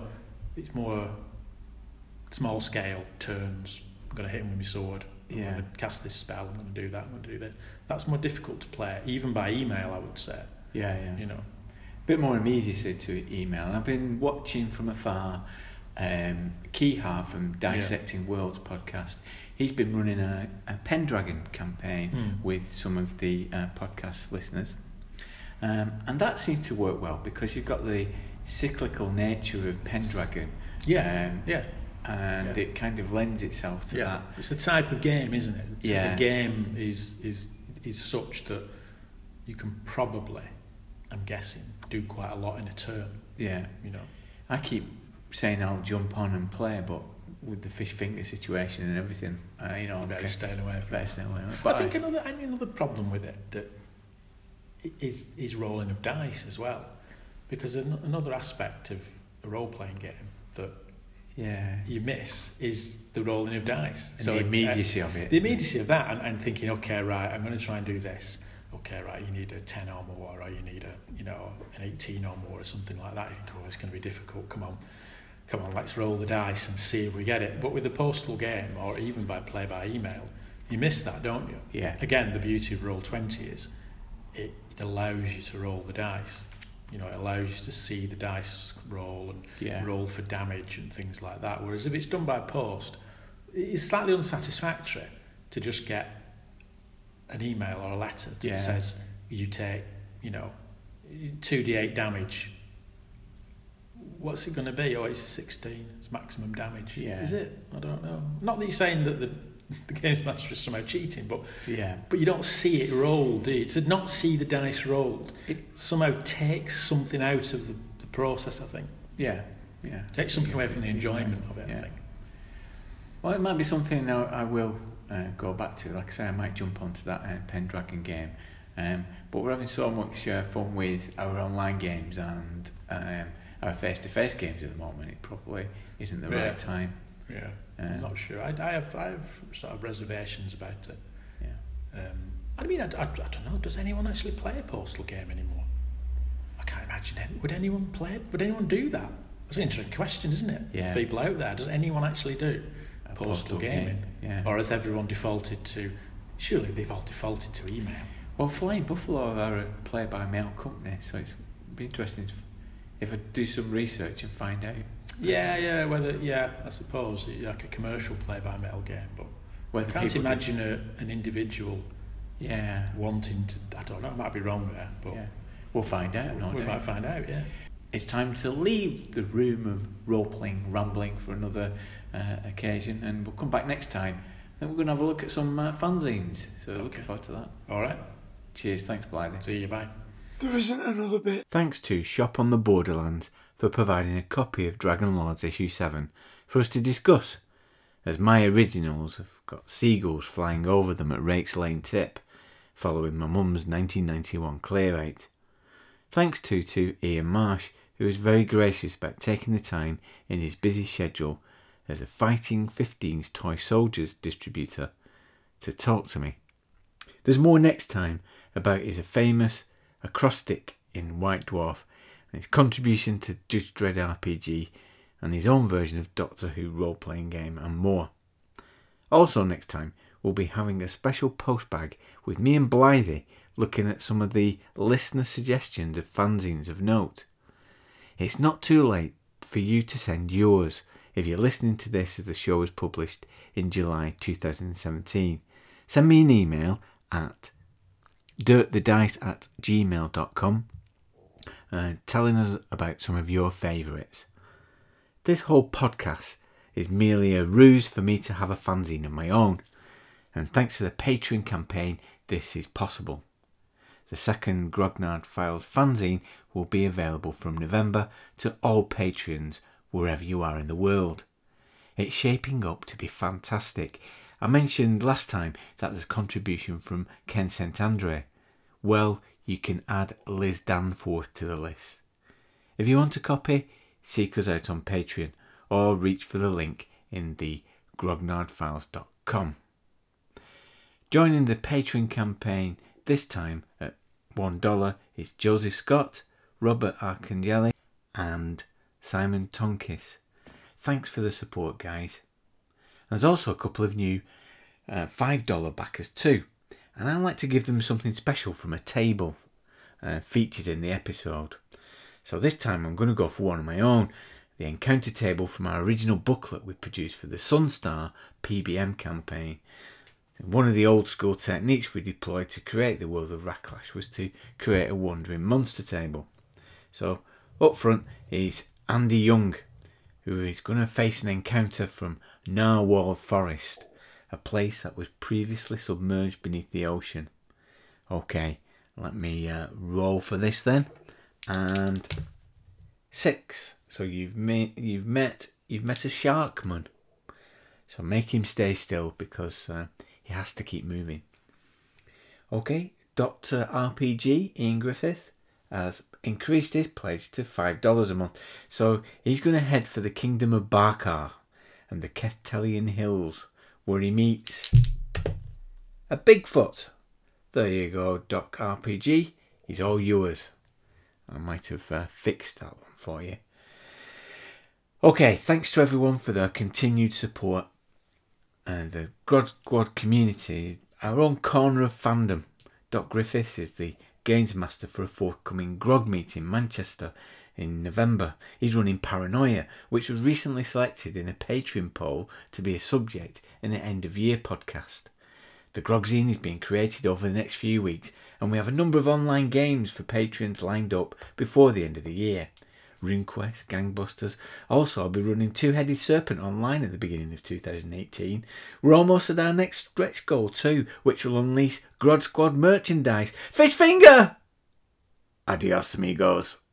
small scale turns. I'm going to hit him with my sword. I'm going to cast this spell. I'm going to do that. I'm going to do this. That's more difficult to play, even by email, I would say. Yeah. You know, a bit more immediacy to email. I've been watching from afar Kihar from Dissecting Worlds podcast. He's been running a Pendragon campaign with some of the podcast listeners. And that seems to work well because you've got the cyclical nature of Pendragon. And it kind of lends itself to that. It's the type of game, isn't it? So the game is such that you can probably, I'm guessing, do quite a lot in a turn. Yeah. You know, I keep saying I'll jump on and play, but with the fish finger situation and everything, I'm better staying away from it. But I think another problem with it that is rolling of dice as well, because another aspect of a role-playing game that you miss is the rolling of dice. And so the immediacy of it. The immediacy of that, and thinking, okay, right, I'm going to try and do this. Okay, right, you need a 10 or more, or you need an 18 or more, or something like that. You think, oh, it's going to be difficult. Come on, let's roll the dice and see if we get it. But with the postal game, or even by play by email, you miss that, don't you? Yeah. Again, the beauty of Roll20 is it allows you to roll the dice. It allows you to see the dice roll and roll for damage and things like that. Whereas if it's done by post, it's slightly unsatisfactory to just get an email or a letter that says you take, 2d8 damage. What's it going to be? Oh, it's a 16. It's maximum damage. Yeah. Is it? I don't know. Not that you're saying that the games master is somehow cheating, but you don't see it rolled, do you? To not see the dice rolled, it somehow takes something out of the process, I think. Yeah. Takes something away from the enjoyment of it, I think. Well, it might be something I will go back to. Like I say, I might jump onto that Pendragon game. But we're having so much fun with our online games and our face-to-face games at the moment. It probably isn't the right time. Yeah, I'm not sure. I have sort of reservations about it. Yeah. I don't know. Does anyone actually play a postal game anymore? I can't imagine it. Would anyone play it? Would anyone do that? That's an interesting question, isn't it? Yeah. People out there, does anyone actually do postal gaming? Yeah. Or has everyone defaulted to? Surely they've all defaulted to email. Well, Flying Buffalo are a play-by-mail company, so it'd be interesting if I do some research and find out. I suppose like a commercial play-by-mail game, but I can't imagine an individual wanting to. I don't know, I might be wrong there, but we'll find out. We might find out. It's time to leave the room of role-playing rambling for another occasion, and we'll come back next time. Then we're going to have a look at some fanzines, so looking forward to that. All right. Cheers, thanks Blythe. See you, bye. There isn't another bit. Thanks to Shop on the Borderlands for providing a copy of Dragon Lords issue 7 for us to discuss, as my originals have got seagulls flying over them at Rakes Lane Tip, following my mum's 1991 clear out. Thanks to Ian Marsh, who was very gracious about taking the time in his busy schedule as a Fighting 15's toy soldiers distributor to talk to me. There's more next time about his famous acrostic in White Dwarf and his contribution to Judge Dredd RPG and his own version of Doctor Who role-playing game and more. Also next time we'll be having a special postbag with me and Blythe looking at some of the listener suggestions of fanzines of note. It's not too late for you to send yours if you're listening to this as the show was published in July 2017. Send me an email at dirtthedice@gmail.com telling us about some of your favourites. This whole podcast is merely a ruse for me to have a fanzine of my own, and thanks to the Patreon campaign this is possible. The second Grognard Files fanzine will be available from November to all Patreons wherever you are in the world. It's shaping up to be fantastic, I mentioned last time that there's a contribution from Ken St Andre. Well, you can add Liz Danforth to the list. If you want a copy, seek us out on Patreon or reach for the link in the grognardfiles.com. Joining the Patreon campaign this time at $1 is Joseph Scott, Robert Arcangeli and Simon Tonkis. Thanks for the support, guys. There's also a couple of new $5 backers too, and I'd like to give them something special from a table featured in the episode. So this time I'm going to go for one of my own, the encounter table from our original booklet we produced for the Sunstar PBM campaign. One of the old school techniques we deployed to create the World of Racklash was to create a wandering monster table. So up front is Andy Young, who is going to face an encounter from Narwhal Forest, a place that was previously submerged beneath the ocean. Okay, let me roll for this then. And 6. So you've met a sharkman. So make him stay still because he has to keep moving. Okay, Dr. RPG Ian Griffith has increased his pledge to $5 a month. So he's going to head for the Kingdom of Barkar and the Keftelian Hills, where he meets a Bigfoot. There you go, Doc RPG. He's all yours. I might have fixed that one for you. Okay, thanks to everyone for their continued support. And the Grog Squad community, our own corner of fandom. Doc Griffiths is the games master for a forthcoming Grog meet in Manchester in November. He's running Paranoia, which was recently selected in a Patreon poll to be a subject in an end of year podcast. The Grogzine is being created over the next few weeks, and we have a number of online games for patrons lined up before the end of the year. RuneQuest, Gangbusters. Also, I'll be running Two-Headed Serpent online at the beginning of 2018. We're almost at our next stretch goal too, which will unleash Grog Squad merchandise. Fish finger! Adios, amigos.